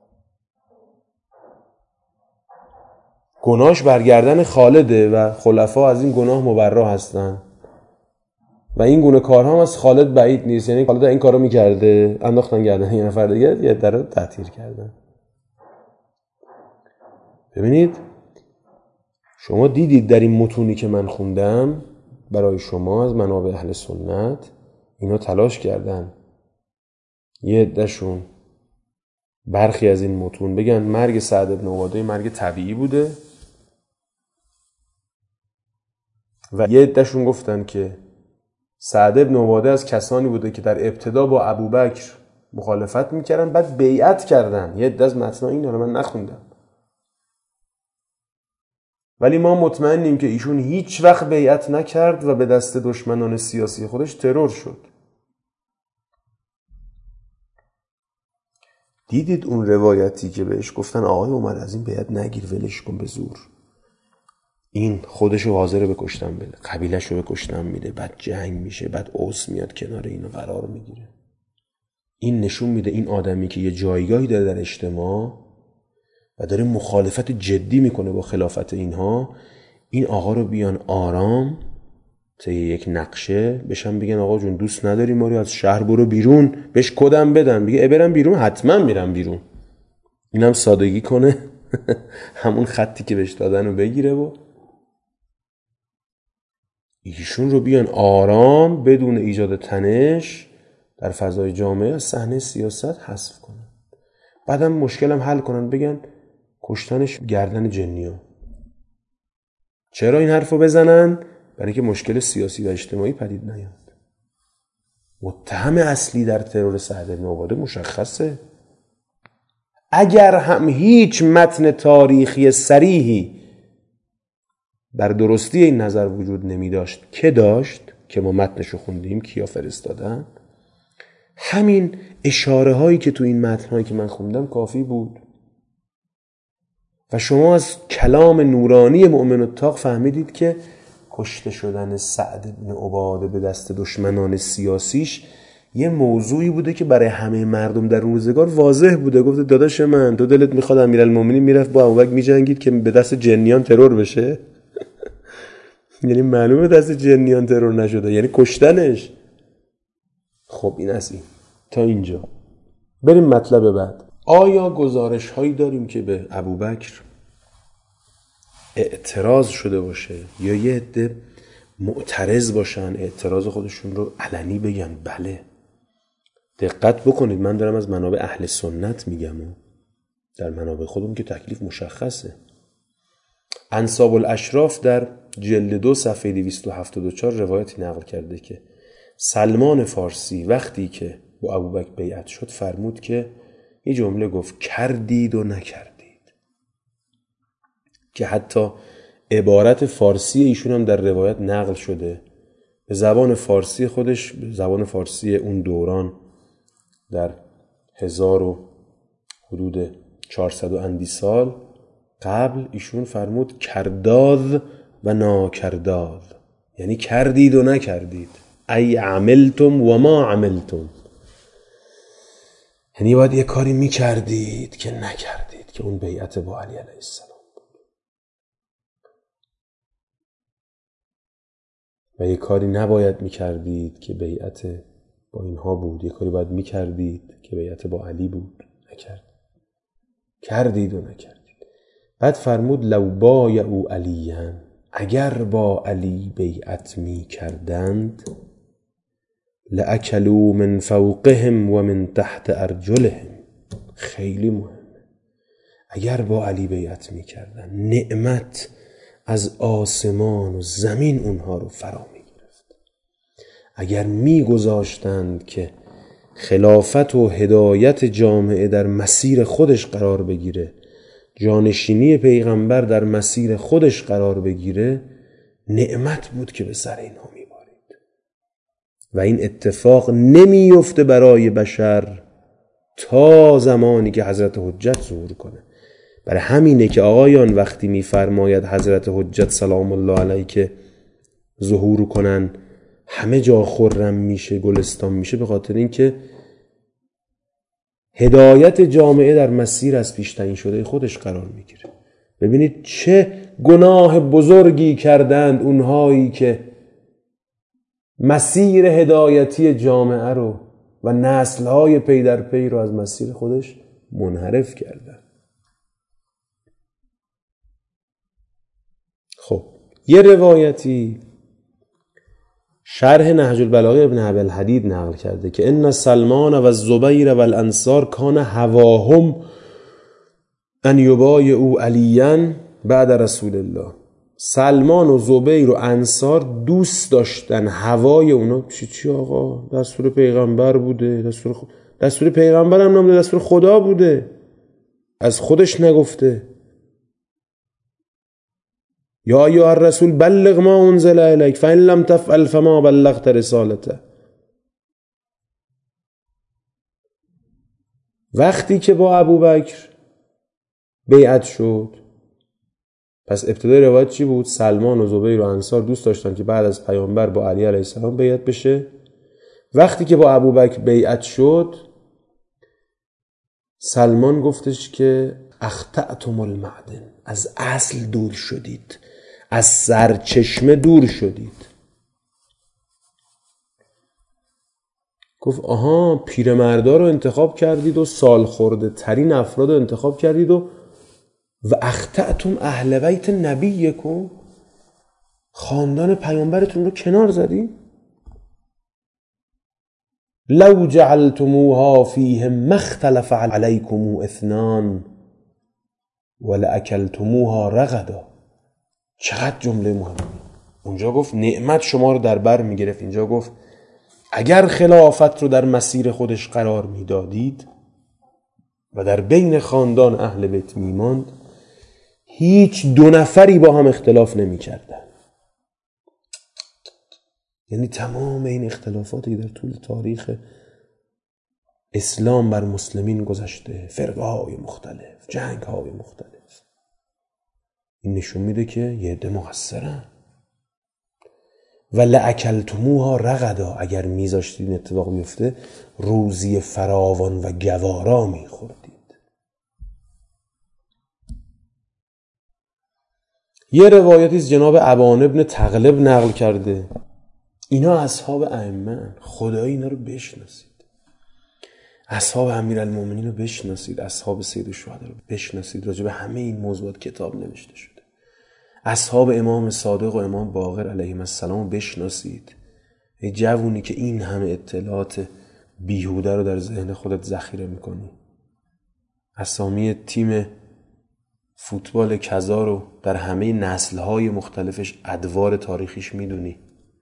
[SPEAKER 1] گناهش برگردن خالده و خلفا از این گناه مبرا هستن و این گونه کارها هم از خالد بعید نیست. یعنی خالد این کارو میکرده، انداختن گردن یه نفر دیگه، یه در تطهیر کردن. ببینید شما دیدید در این متونی که من خوندم برای شما از منابع اهل سنت، اینا تلاش کردن یه عده‌شون برخی از این متون بگن مرگ سعد بن عباده مرگ طبیعی بوده و یه عده‌شون گفتن که سعد بن عباده از کسانی بوده که در ابتدا با ابوبکر مخالفت میکردن بعد بیعت کردن. یه عده از متنا این رو من نخوندم، ولی ما مطمئنیم که ایشون هیچ وقت بیعت نکرد و به دست دشمنان سیاسی خودش ترور شد. دیدید اون روایتی که بهش گفتن آقای عمر از این بیعت نگیر، ولش کن به زور، این خودشو حاضر بکشتن بده، قبیلهشو بکشتن میده، بعد جنگ میشه، بعد اوس میاد کنار اینو قرار میگیره. این نشون میده این آدمی که یه جایگاهی داره در اجتماع و داره مخالفت جدی میکنه با خلافت اینها، این آقا رو بیان آرام تا یک نقشه بشن بگن آقا جون دوست نداری ما رو از شهر برو بیرون، بهش کدم بدن بگه برم بیرون، حتما میرم بیرون. اینم سادگی کنه همون خطی که بهش دادن رو بگیره و ایشون رو بیان آرام بدون ایجاد تنش در فضای جامعه از صحنه سیاست حذف کنن. بعدم مشکلم حل کنن، بگن کشتنش گردن جنیا. چرا این حرفو بزنن؟ برای که مشکل سیاسی و اجتماعی پدید نیاد. متهم اصلی در ترور سعد بن عباده مشخصه. اگر هم هیچ متن تاریخی صریحی بر درستی این نظر وجود نمی داشت که داشت که ما متنشو خوندیم کیا فرستادن، همین اشاره هایی که تو این متن هایی که من خوندم کافی بود و شما از کلام نورانی مؤمن الطاق فهمیدید که کشته شدن سعد بن عباده به دست دشمنان سیاسیش یه موضوعی بوده که برای همه مردم در روزگار واضح بوده. گفته داداش من تو دلت میخواد امیرالمومنین میرفت با ابوبکر میجنگید که به دست جنیان ترور بشه؟ یعنی معلومه دست جنیان ترور نشده، یعنی کشتنش. خب این از این تا اینجا. بریم مطلب بعد. آیا گزارش هایی داریم که به ابوبکر اعتراض شده باشه یا یه عده معترض باشن اعتراض خودشون رو علنی بگن؟ بله. دقت بکنید، من دارم از منابع اهل سنت میگم و در منابع خودمون که تکلیف مشخصه. انصاب الاشراف در جلد دو صفحه دویست و هفتاد و چهار روایتی نقل کرده که سلمان فارسی وقتی که با ابوبکر بیعت شد فرمود که یه جمله گفت کردید و نکردید، که حتی عبارت فارسی ایشون هم در روایت نقل شده به زبان فارسی خودش، به زبان فارسی اون دوران در هزار و حدود چهارصد و اندی سال قبل ایشون فرمود کرداد و ناکرداد، یعنی کردید و نکردید. ای عملتم و ما عملتم، یعنی باید یه کاری میکردید که نکردید، که اون بیعت با علی علیه السلام بود. و یه کاری نباید میکردید که بیعت با اینها بود. یه کاری باید میکردید که بیعت با علی بود، نکرد. کردید و نکردید. بعد فرمود لو بایعوا علیاً، اگر با علی بیعت می کردند، لأکلوا من فوقهم و من تحت ارجلهم. خیلی مهمه. اگر با علی بیعت می کردند، نعمت از آسمان و زمین اونها رو فرا می گرفت. اگر می گذاشتند که خلافت و هدایت جامعه در مسیر خودش قرار بگیره، جانشینی پیغمبر در مسیر خودش قرار بگیره، نعمت بود که به سر اینها میبارید. و این اتفاق نمیفته برای بشر تا زمانی که حضرت حجت ظهور کنه. برای همینه که آقایان وقتی میفرماید حضرت حجت سلام الله علیه که ظهور کنن همه جا خرم میشه، گلستان میشه، به خاطر اینکه هدایت جامعه در مسیر از پیش تعیین شده خودش قرار میگیره. ببینید چه گناه بزرگی کردند اونهایی که مسیر هدایتی جامعه رو و نسل‌های پی در پی رو از مسیر خودش منحرف کردند. خب یه روایتی شرح نهج البلاغه ابن ابوالحدید نقل کرده که ان سلمان و الزبیر و الانصار کان هواهم ان یبایعوا علیاً بعد رسول الله. سلمان و زبیر و انصار دوست داشتن، هوای اونا چی چی آقا؟ دستور پیغمبر بوده، دستور خ... دستور پیغمبر هم نبوده، دستور خدا بوده، از خودش نگفته. یا ایها الرسول بلغ ما انزل الیک فان لم تفعل فما بلغت رسالته. وقتی که با ابوبکر بیعت شد، پس ابتدای روایت چی بود؟ سلمان و زبیر و انصار دوست داشتن که بعد از پیامبر با علی علیه السلام بیعت بشه. وقتی که با ابوبکر بیعت شد، سلمان گفتش که اخطأتم المعدن، از اصل دور شدید، از سرچشمه دور شدید. گفت آها، پیرمردا رو انتخاب کردید و سال خورده ترین افراد رو انتخاب کردید و و اخطأتم اهل بیت نبیکم، خاندان پیامبرتون رو کنار زدید. لو جعلتموها فیهم ما اختلف علیکم اثنان ولأکلتموها رغدا. چقدر جمله مهمه. اونجا گفت نعمت شما رو در بر میگرفت، اینجا گفت اگر خلافت رو در مسیر خودش قرار میدادید و در بین خاندان اهل بیت میماند، هیچ دو نفری با هم اختلاف نمی کردن. یعنی تمام این اختلافاتی در طول تاریخ اسلام بر مسلمین گذشته، فرقه های مختلف، جنگ های مختلف، این نشون میده که یه عده مقصرن. و لأکلتموها رغدا، اگر میذاشتید این اتفاق بیفته روزی فراوان و گوارا میخوردید. یه روایتی از جناب ابان ابن تغلب نقل کرده. اینا اصحاب ائمه، خدای اینا رو بشناسید. اصحاب امیرالمومنین رو بشناسید، اصحاب سید الشهدا رو بشناسید. راجع به همه این موضوعات کتاب نوشته شده. اصحاب امام صادق و امام باقر علیهم السلام رو بشناسید. ای جوونی که این همه اطلاعات بیهوده رو در ذهن خودت ذخیره میکنی، اسامی تیم فوتبال کذا رو در همه نسل‌های مختلفش ادوار تاریخیش میدونی،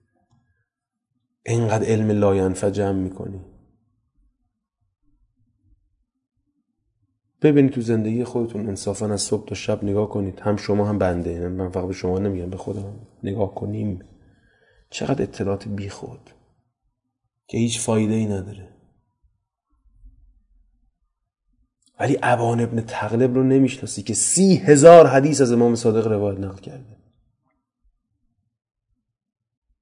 [SPEAKER 1] اینقدر علم لاینفع جمع میکنی. ببینید تو زندگی خودتون انصافا از صبح تا شب نگاه کنید، هم شما هم بنده، من فقط به شما نمیگم، به خودم نگاه کنیم، چقدر اطلاعات بی خود که هیچ فایده ای نداره. ولی ابان ابن تغلب رو نمیشناسی که سی هزار حدیث از امام صادق روایت نقل کرده.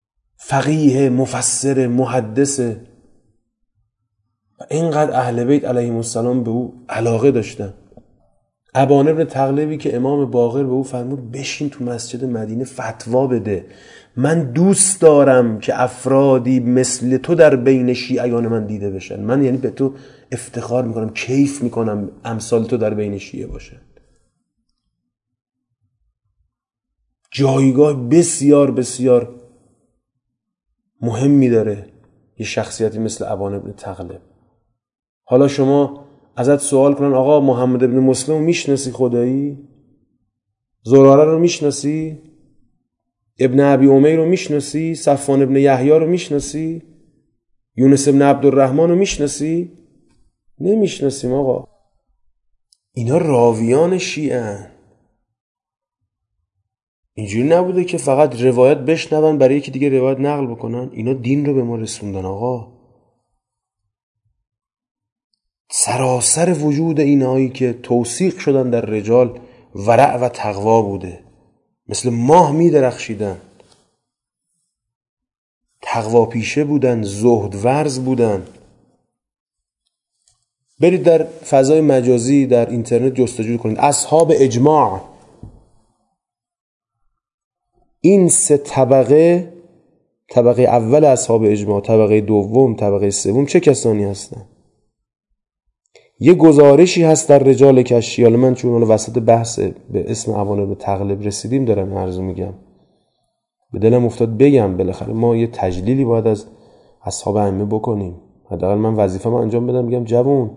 [SPEAKER 1] فقیه، مفسر، محدثه و اینقدر اهل بیت علیهم السلام به او علاقه داشتن. ابان ابن تغلبی که امام باقر به او فرمود بشین تو مسجد مدینه فتوا بده، من دوست دارم که افرادی مثل تو در بین شیعیان من دیده بشن، من یعنی به تو افتخار میکنم، کیف میکنم امثال تو در بین شیعه باشن. جایگاه بسیار بسیار مهمی داره یه شخصیتی مثل ابان ابن تغلب. حالا شما ازت سوال کنن آقا محمد ابن مسلم رو میشناسی خدایی؟ زراره رو میشناسی؟ ابن ابی امیر رو میشناسی؟ صفوان ابن یحیی رو میشناسی؟ یونس ابن عبدالرحمن رو میشناسی؟ نمیشناسیم آقا. اینا راویان شیعه. اینجوری نبوده که فقط روایت بشنون برای یکی دیگه روایت نقل بکنن. اینا دین رو به ما رسوندن آقا. سراسر وجود اینایی که توثیق شدن در رجال ورع و تقوا بوده، مثل ماه می درخشیدن، تقوا پیشه بودن، زهد ورز بودن. برید در فضای مجازی در اینترنت جستجو کنید اصحاب اجماع. این سه طبقه، طبقه اول اصحاب اجماع، طبقه دوم، طبقه سوم، چه کسانی هستن؟ یه گزارشی هست در رجال کشی. حالا من چون وسط بحث به اسم ابان ابن تغلب رسیدیم دارم عرض میگم، به دلم افتاد بگم بالاخره ما یه تجلیلی باید از اصحاب ائمه بکنیم. حداقل من وظیفه‌مو انجام بدم، بگم جوون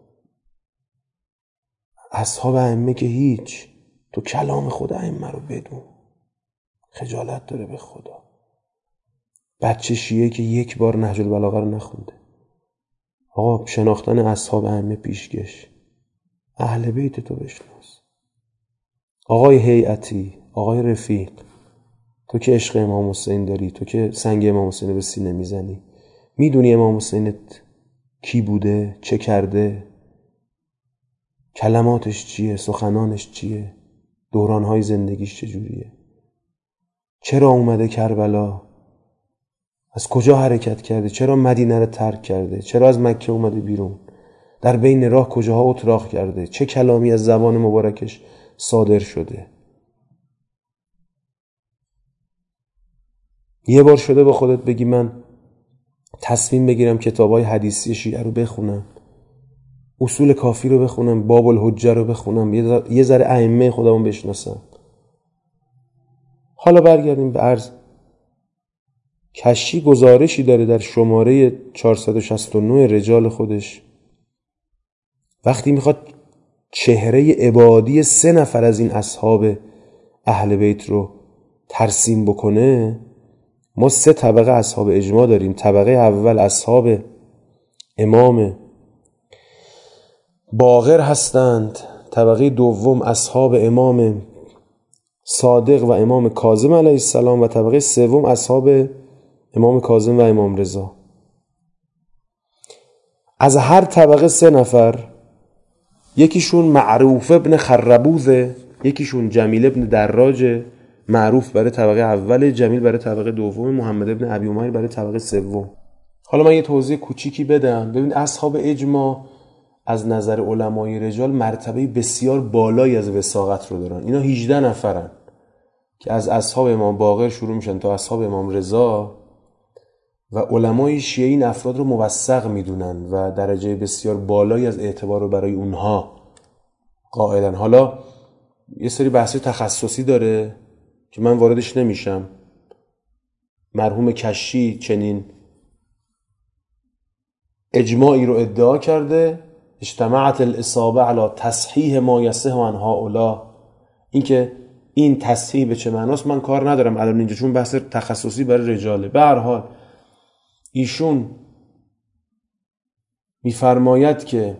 [SPEAKER 1] اصحاب ائمه که هیچ، تو کلام خود ائمه رو بدون. خجالت داره به خدا بچه شیعه که یک بار نهج البلاغه رو نخونده. آقا شناختن اصحاب ائمه پیشکش، اهل بیت تو بشناس. آقای هیئتی، آقای رفیق، تو که عشق امام حسین داری، تو که سنگ امام حسین به سینه میزنی، میدونی امام حسینت کی بوده، چه کرده، کلماتش چیه، سخنانش چیه، دورانهای زندگیش چجوریه، چرا اومده کربلا، از کجا حرکت کرده، چرا مدینه رو ترک کرده، چرا از مکه اومده بیرون، در بین راه کجاها اتراق کرده، چه کلامی از زبان مبارکش صادر شده. یه بار شده با خودت بگی من تصمیم بگیرم کتابای حدیثی شیعه رو بخونم، اصول کافی رو بخونم، باب الحجه رو بخونم، یه ذره ائمه خودمون بشناسم. حالا برگردیم به عرض. کشی گزارشی داره در شماره چهارصد و شصت و نه رجال خودش، وقتی میخواد چهره عبادی سه نفر از این اصحاب اهل بیت رو ترسیم بکنه، ما سه طبقه اصحاب اجماع داریم. طبقه اول اصحاب امام باقر هستند، طبقه دوم اصحاب امام صادق و امام کاظم علیه السلام و طبقه سوم اصحاب امام کاظم و امام رضا. از هر طبقه سه نفر، یکیشون معروف ابن خربوزه، یکیشون جمیل ابن دراج، معروف برای طبقه اول، جمیل برای طبقه دوم، محمد ابن ابی امیر برای طبقه سوم. حالا من یه توضیح کوچیکی بدم. ببین اصحاب اجماع از نظر علمای رجال مرتبه بسیار بالایی از وثاقت رو دارن. اینا هجده نفرن که از اصحاب امام باقر شروع میشن تا اصحاب امام رضا و علمای شیعه این افراد رو موثق میدونن و درجه بسیار بالایی از اعتبار رو برای اونها قائلن. حالا یه سری بحث تخصصی داره که من واردش نمیشم. مرحوم کشی چنین اجماعی رو ادعا کرده، اجتماعت الاصابه علی تصحیح ما یصح عن هؤلاء. این که این تصحیح به چه معناست من کار ندارم الان اینجا، چون بحث تخصصی برای رجاله. به هر حال ایشون میفرماید که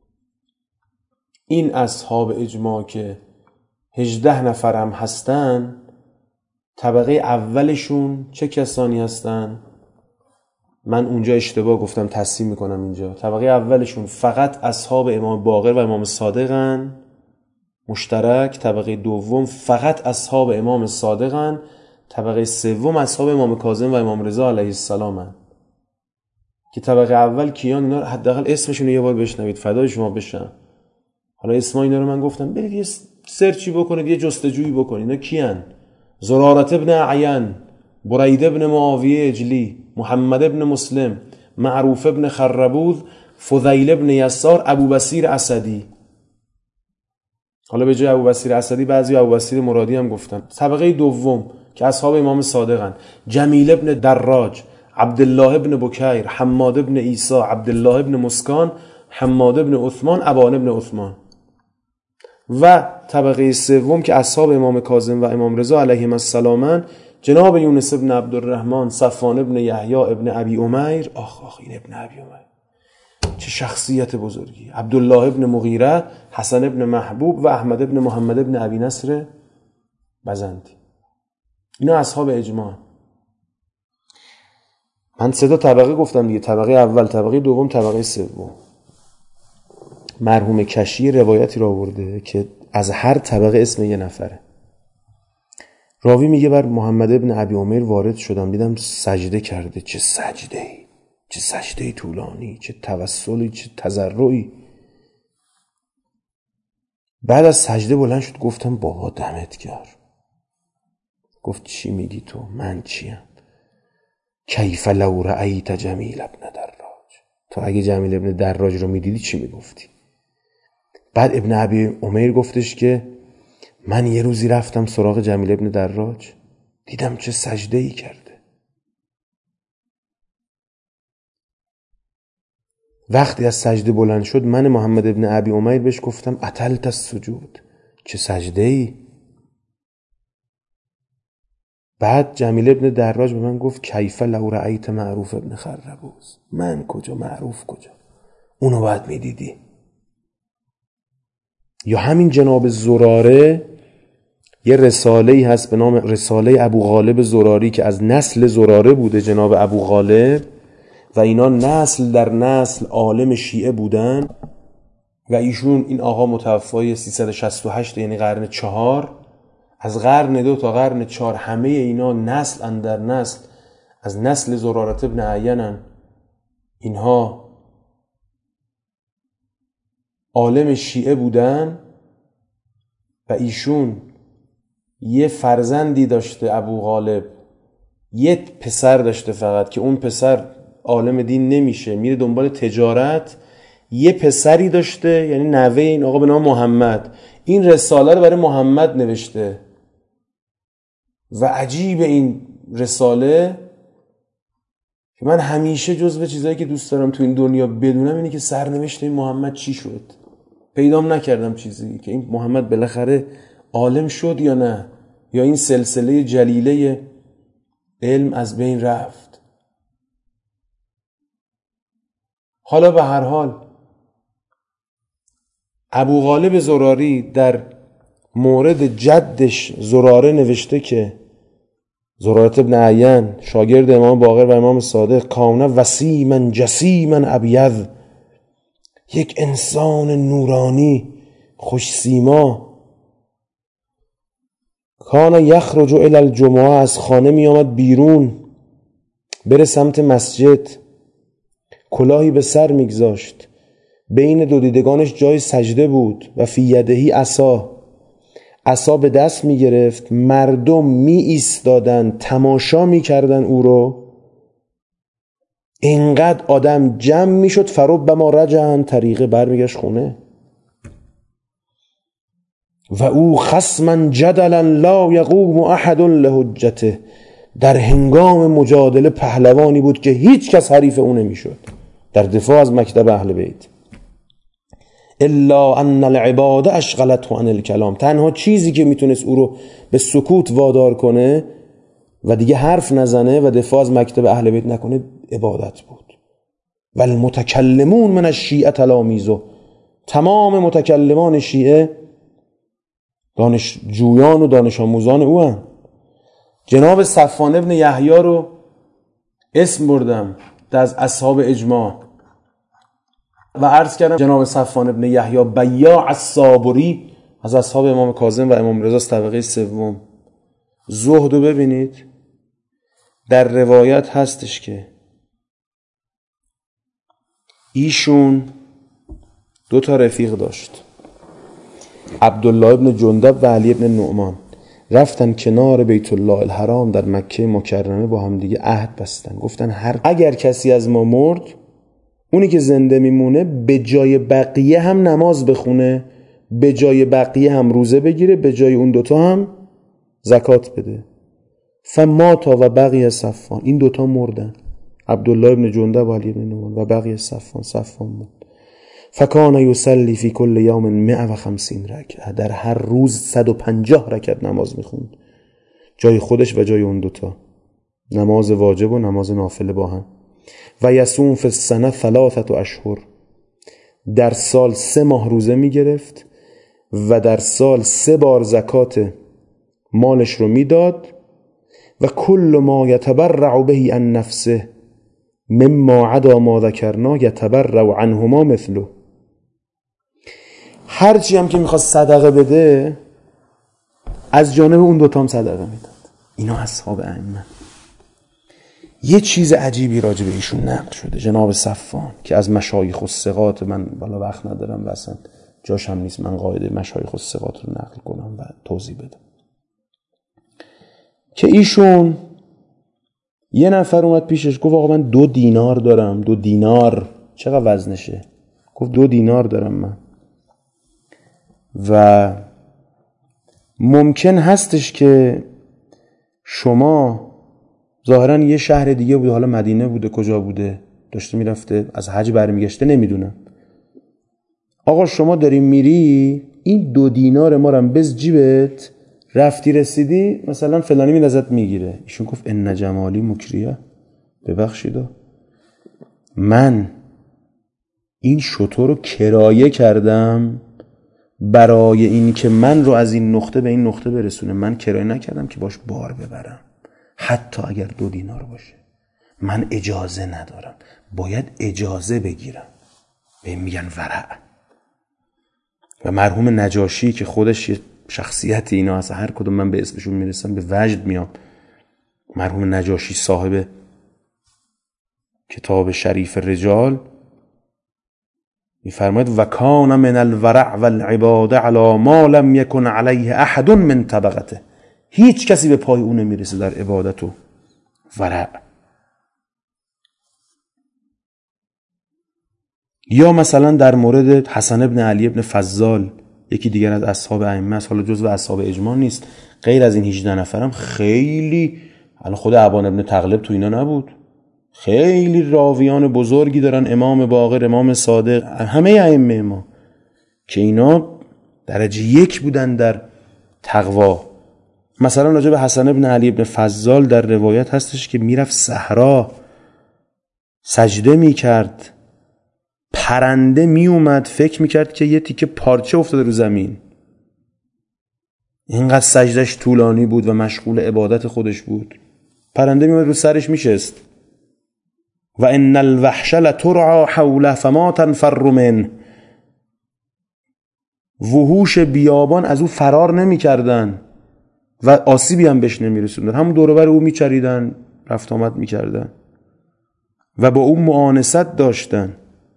[SPEAKER 1] این اصحاب اجماع که هجده نفر هم هستن، طبقه اولشون چه کسانی هستن؟ من اونجا اشتباه گفتم، تصحیح میکنم اینجا. طبقه اولشون فقط اصحاب امام باقر و امام صادقن مشترک. طبقه دوم فقط اصحاب امام صادقن. طبقه سوم اصحاب امام کاظم و امام رضا علیه السلام هستند که طبقه اول کیان؟ اینا حداقل اسمشون رو یه بار بشنوید فدای شما بشن. حالا اسما اینا رو من گفتم برید یه سرچی بکنید، یه جستجویی بکنید. اینا کیان؟ زرارت ابن عیان، برید ابن معاویه اجلی، محمد ابن مسلم، معروف ابن خربوذ، فضیل ابن یسار، ابو بصیر اسدی. حالا به جای ابو بصیر اسدی بعضی ابو بصیر مرادی هم گفتن. طبقه دوم که اصحاب امام صادقن: جمیل ابن دراج، عبدالله ابن بکیر، حماد ابن عیسی، عبدالله ابن مسکان، حماد ابن عثمان، ابان ابن عثمان. و طبقه سوم که اصحاب امام کاظم و امام رضا علیهم السلام: جناب یونس ابن عبدالرحمن، صفوان ابن یحیی ابن ابی امیر. آخ آخ این ابن ابی امیر چه شخصیت بزرگی! عبدالله ابن مغیره، حسن ابن محبوب و احمد ابن محمد ابن ابی نصر بزنتی. اینا اصحاب اجماع. من سه تا طبقه گفتم دیگه: طبقه اول، طبقه دوم، طبقه سوم. مرحوم کشی روایتی را آورده که از هر طبقه اسم یه نفره. راوی میگه بر محمد ابن ابی امیر وارد شدم، دیدم سجده کرده. چه سجده‌ای، چه سجده طولانی، چه توسلی، چه تضرعی. بعد از سجده بلند شد، گفتم بابا دمت گرم. گفت چی میگی تو؟ من چیم؟ کیف لو رأیت جمیل ابن دراج، تو اگه جمیل ابن دراج رو میدیدی چی میگفتی؟ بعد ابن ابی امیر گفتش که من یه روزی رفتم سراغ جمیل ابن دراج، دیدم چه سجده‌ای کرده. وقتی از سجده بلند شد، من محمد ابن ابی امیر بهش گفتم اتلت السجود، چه سجده‌ای؟ بعد جمیل ابن دراج به من گفت کیف لو رأیت معروف ابن خربوز. من کجا، معروف کجا؟ اونو باید میدیدی. یا همین جناب زراره، یه رساله‌ای هست به نام رساله ابو غالب زراری که از نسل زراره بوده، جناب ابو غالب، و اینا نسل در نسل عالم شیعه بودن و ایشون، این آقا متوفای سیصد و شصت و هشت یعنی قرن چهار، از قرن دو تا قرن چهار همه اینا نسل اندر نسل از نسل زرارت ابن عینن. اینها عالم شیعه بودن و ایشون یه فرزندی داشته، ابو غالب یه پسر داشته فقط، که اون پسر عالم دین نمیشه، میره دنبال تجارت. یه پسری داشته یعنی نوه این آقا به نام محمد. این رساله رو برای محمد نوشته و عجیب این رساله که من همیشه جزو چیزایی که دوست دارم تو این دنیا بدونم اینه که سرنوشت این محمد چی شد. پیدام نکردم چیزی که این محمد بالاخره عالم شد یا نه، یا این سلسله جلیله علم از بین رفت. حالا به هر حال ابو غالب زراری در مورد جدش زراره نوشته که زرارت ابن عین شاگرد امام باقر و امام صادق، کان وسیما جسیما ابیض، یک انسان نورانی خوش سیما. کان یخرج الی الجمعه، از خانه می آمد بیرون بره سمت مسجد، کلاهی به سر میگذاشت، بین دو دیدگانش جای سجده بود و فی یدهی عصا، عصا به دست می گرفت. مردم می ایستادن تماشا می کردن او رو، اینقدر آدم جمع می شد. فربما رجعن طریقه، برمیگشت خونه. و او خصما جدلا لا یقوم احد لحجته، در هنگام مجادله پهلوانی بود که هیچ کس حریف او نمی شد در دفاع از مکتب اهل بیت. الا ان العباده اشغلته عن الکلام، تنها چیزی که میتونست او رو به سکوت وادار کنه و دیگه حرف نزنه و دفاع از مکتب اهل بیت نکنه عبادت بود. و المتکلمون من الشیعه تلامیذه، تمام متکلمان شیعه دانشجویان و دانش آموزان او هستند. جناب صفوان ابن یحیی رو اسم بردم از اصحاب اجماع و عرض کردم جناب صفوان ابن یحیی بیاع الصابری از اصحاب امام کاظم و امام رضا طبقه سوم. زهدو ببینید، در روایت هستش که ایشون دو تا رفیق داشت، عبدالله ابن جندب و علی ابن نعمان. رفتن کنار بیت الله الحرام در مکه مکرمه، با هم دیگه عهد بستن، گفتن هر اگر کسی از ما مرد، اونی که زنده میمونه به جای بقیه هم نماز بخونه، به جای بقیه هم روزه بگیره، به جای اون دوتا هم زکات بده. فماتا و بقیه صفان، این دوتا مردن، عبدالله ابن جندب و علی ابن نعمان، و بقیه صفان، صفان مرد. فکان یصلی فی کل یوم مئة و خمسین رکعه، در هر روز صد و پنجاه رکعت نماز میخوند، جای خودش و جای اون دوتا، نماز واجب و نماز نافله با هم. و یصوم فی السنه ثلاثه اشهر، در سال سه ماه روزه میگرفت و در سال سه بار زکات مالش رو میداد. و کل ما یتبرع به عن نفسه مما عدا ما ذکرنا یتبرع عنهما مثله، هرچی هم که میخواد صدقه بده از جانب اون دوتا هم صدقه میداد. اینا اصحاب ائمه. یه چیز عجیبی راجع به ایشون نقل شده، جناب صفان که از مشایخ الثقات، من بالا وقت ندارم و اصلا جاش هم نیست من قاعده مشایخ الثقات رو نقل کنم و توضیح بدم، که ایشون یه نفر اومد پیشش گفت آقا من دو دینار دارم. دو دینار چقدر وزنشه؟ گفت دو دینار دارم من و ممکن هستش که شما، ظاهرا یه شهر دیگه بوده، حالا مدینه بوده کجا بوده، داشته میرفته از حج برمیگشته، نمیدونم، آقا شما داری میری این دو دینار ما رو بز جیبت، رفتی رسیدی مثلا فلانی می ازت میگیره. ایشون گفت ان جمالی مکریه، ببخشید من این شتر رو کرایه کردم برای این که من رو از این نقطه به این نقطه برسونه، من کرایه نکردم که باش بار ببرم، حتی اگر دو دینار باشه. من اجازه ندارم، باید اجازه بگیرم. به این میگن ورع. و مرحوم نجاشی که خودش یه شخصیت اینا هست، هر کدوم من به اسمشون میرسم به وجد میام، مرحوم نجاشی صاحب کتاب شریف رجال میفرماید و کان من الورع والعباده علی ما لم یکن علیه احد من طبقته، هیچ کسی به پای اون نمیرسه در عبادت و ورع. یا مثلا در مورد حسن ابن علی ابن فضال، یکی دیگر از اصحاب ائمه است، حالا جزو اصحاب اجماع نیست، غیر از این هجده نفرم خیلی، حالا خود ابان ابن تغلب تو اینا نبود، خیلی راویان بزرگی دارن، امام باقر، امام صادق، همه ائمه ما که اینا درجه یک بودن در تقوا. مثلا راجع به حسن ابن علی ابن فضال در روایت هستش که میرفت صحرا سجده میکرد، پرنده میومد فکر میکرد که یه تیکه پارچه افتاده رو زمین، اینقدر سجدش طولانی بود و مشغول عبادت خودش بود، پرنده میومد رو سرش میشست. و ان الوحش لترعى حوله فما تنفر من، وحوش بیابان از او فرار نمیکردن و آسیبی هم بهش نمیرسوندن، همون دور و بر او میچریدن، رفت آمد میکردن و با او معانست داشتن.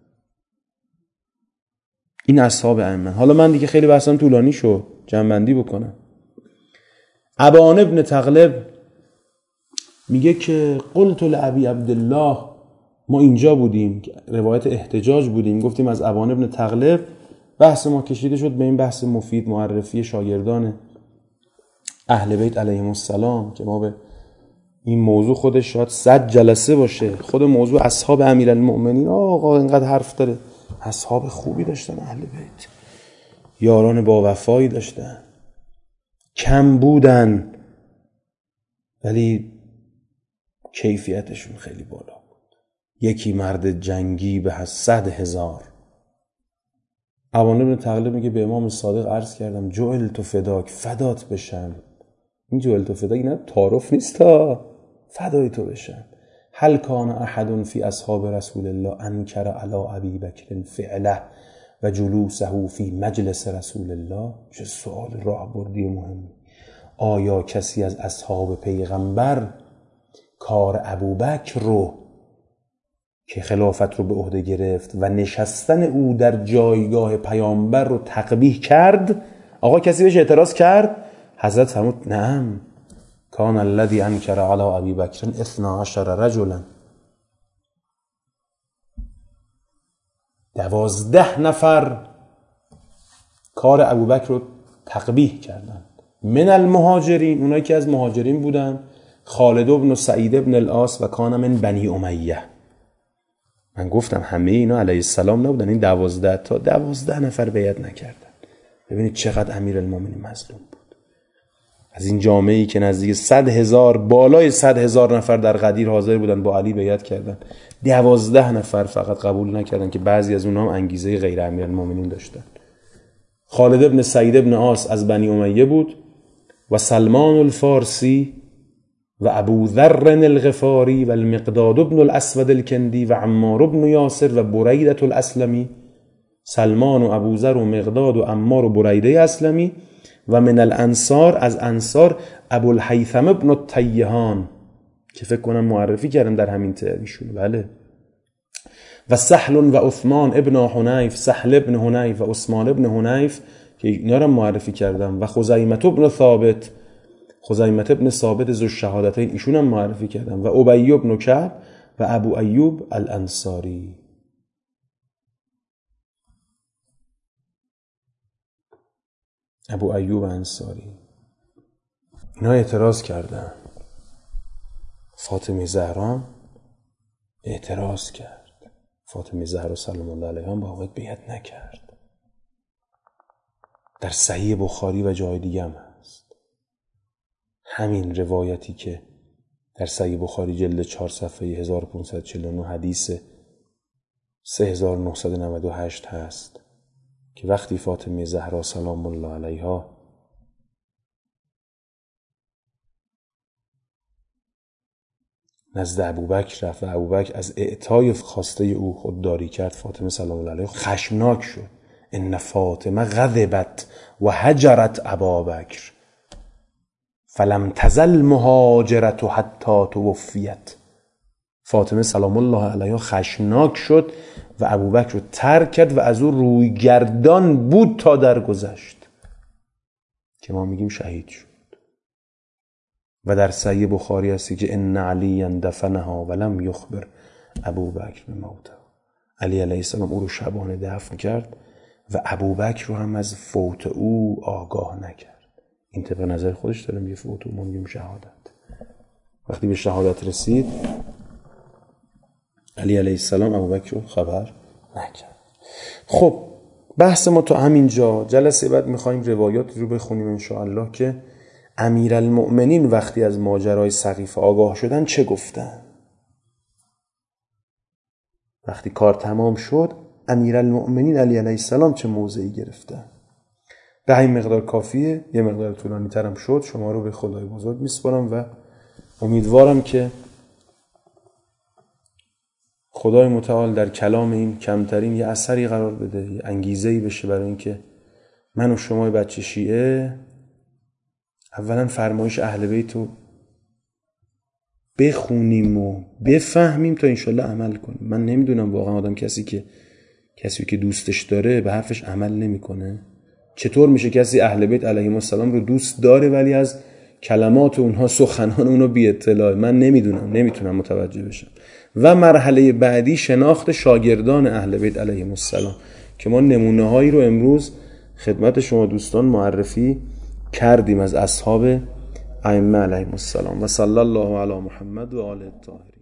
[SPEAKER 1] این اصحاب ائمه. حالا من دیگه خیلی بحثم طولانی شد، جمع‌بندی بکنم. ابان ابن تغلب میگه که قلت لابی عبدالله، ما اینجا بودیم روایت احتجاج بودیم، گفتیم از ابان ابن تغلب، بحث ما کشیده شد به این بحث مفید، معرفی شاگردان اهل بیت علیهم السلام، که ما به این موضوع خودش شاید صد جلسه باشه، خود موضوع اصحاب امیرالمؤمنین. آقا اینقدر حرف داره، اصحاب خوبی داشتن اهل بیت، یاران با وفایی داشتن، کم بودن ولی کیفیتشون خیلی بالا بود. یکی مرد جنگی به صد هزار. ابان ابن تغلب میگه به امام صادق عرض کردم جعلت فداک، فدات بشم. این جعلت فداک نه تعارف نیست، تا فدای تو بشم. هل کان احد فی اصحاب رسول الله انکر علی ابی بکر فعله و جلوسه فی مجلس رسول الله؟ چه سوال راهبردی مهمی. آیا کسی از اصحاب پیغمبر کار ابوبکر رو که خلافت رو به عهده گرفت و نشستن او در جایگاه پیامبر رو تقبیح کرد؟ آقا کسی بهش اعتراض کرد؟ حضرت فرمود نعم، کان الذی انکر علی ابی بکر اثنا عشر رجلا، دوازده نفر کار ابوبکر رو تقبیح کردند. من المهاجرین، اونایی که از مهاجرین بودن، خالد بن سعید بن العاص و کان من بنی امیه. من گفتم همه اینا علیه السلام نبودن، این دوازده تا دوازده نفر بیعت نکردن. ببینید چقدر امیرالمومنین مظلوم بود. از این جامعه‌ای که نزدیک صد هزار، بالای صد هزار نفر در غدیر حاضر بودن با علی بیعت کردن، دوازده نفر فقط قبول نکردن که بعضی از اونها هم انگیزه غیر امیرالمومنین داشتن. خالد ابن سعید بن عاص از بنی امیه بود و سلمان الفارسی و ابو ذر الغفاری و المقداد ابن الاسود الکندی و عمار ابن یاسر و بریده الاسلمی. سلمان و ابو ذر و مقداد و عمار و بریده اسلمی. و من الانصار، از انصار، ابو الهیثم ابن التیهان که فکر کنم معرفی کردم در همین تعریشون، بله. و سهل و عثمان ابن حنیف، سهل ابن حنیف و عثمان ابن حنیف که اینا رو معرفی کردم. و خزیمه ابن ثابت، خزیمه ابن ثابت ذو الشهادتین، ایشون هم معرفی کردم. و ابی ابن کعب و ابو ایوب الانصاری. ابو ایوب انصاری اینا اعتراض کردن. فاطمه زهرا اعتراض کرد. فاطمه زهرا سلام الله علیها با ابوبکر بیعت نکرد. در صحیح بخاری و جای دیگه هم هست همین روایتی که در صحیح بخاری جلد چهار صفحه هزار و پانصد و چهل و نه حدیث سه هزار و نهصد و نود و هشت هست که وقتی فاطمه زهرا سلام الله علیها نزد ابوبکر رفت و ابوبکر از اعطای خواسته او خودداری کرد، فاطمه سلام الله علیها خشمناک شد. ان فاطمه غضبت و هجرت ابابکر فلم تزل مهاجرت حتی توفیت. فاطمه سلام الله علیها خشمناک شد و ابوبکر رو ترک کرد و از او روی گردان بود تا درگذشت که ما میگیم شهید شد. و در صحیح بخاری هستی که ان علی دفنها ولم یخبر ابوبکر بموته. علی علیه السلام او رو شبانه دفن کرد و ابوبکر رو هم از فوت او آگاه نکرد. این طبق نظر خودش داره میگه فوت او، ما میگیم شهادت. وقتی به شهادت رسید علی علیه السلام ابوبکر رو خبر نکرد. خب بحث ما تا همینجا. جلسه بعد میخوایم روایات رو بخونیم انشاءالله که امیرالمؤمنین وقتی از ماجرای سقیفه آگاه شدن چه گفتن. وقتی کار تمام شد امیرالمؤمنین علی علیه السلام چه موضعی گرفتن. به این مقدار کافیه، یه مقدار طولانی ترم شد. شما رو به خدای بزرگ میسپارم و امیدوارم که خدای متعال در کلام این کمترین یه اثری قرار بده، یه انگیزه‌ای بشه برای اینکه من و شما بچه شیعه اولا فرمایش اهل بیت رو بخونیم و بفهمیم تا انشالله عمل کنیم. من نمیدونم واقعا آدم کسی که کسی که دوستش داره به حرفش عمل نمیکنه، چطور میشه کسی اهل بیت علیهم السلام رو دوست داره ولی از کلمات اونها، سخنان اونها بی اطلاع؟ من نمیدونم، نمیتونم متوجه بشم. و مرحله بعدی شناخت شاگردان اهل بیت علیهم السلام که ما نمونه هایی رو امروز خدمت شما دوستان معرفی کردیم از اصحاب ائمه علیهم السلام. و صلی الله علی محمد و آله الطاهرین.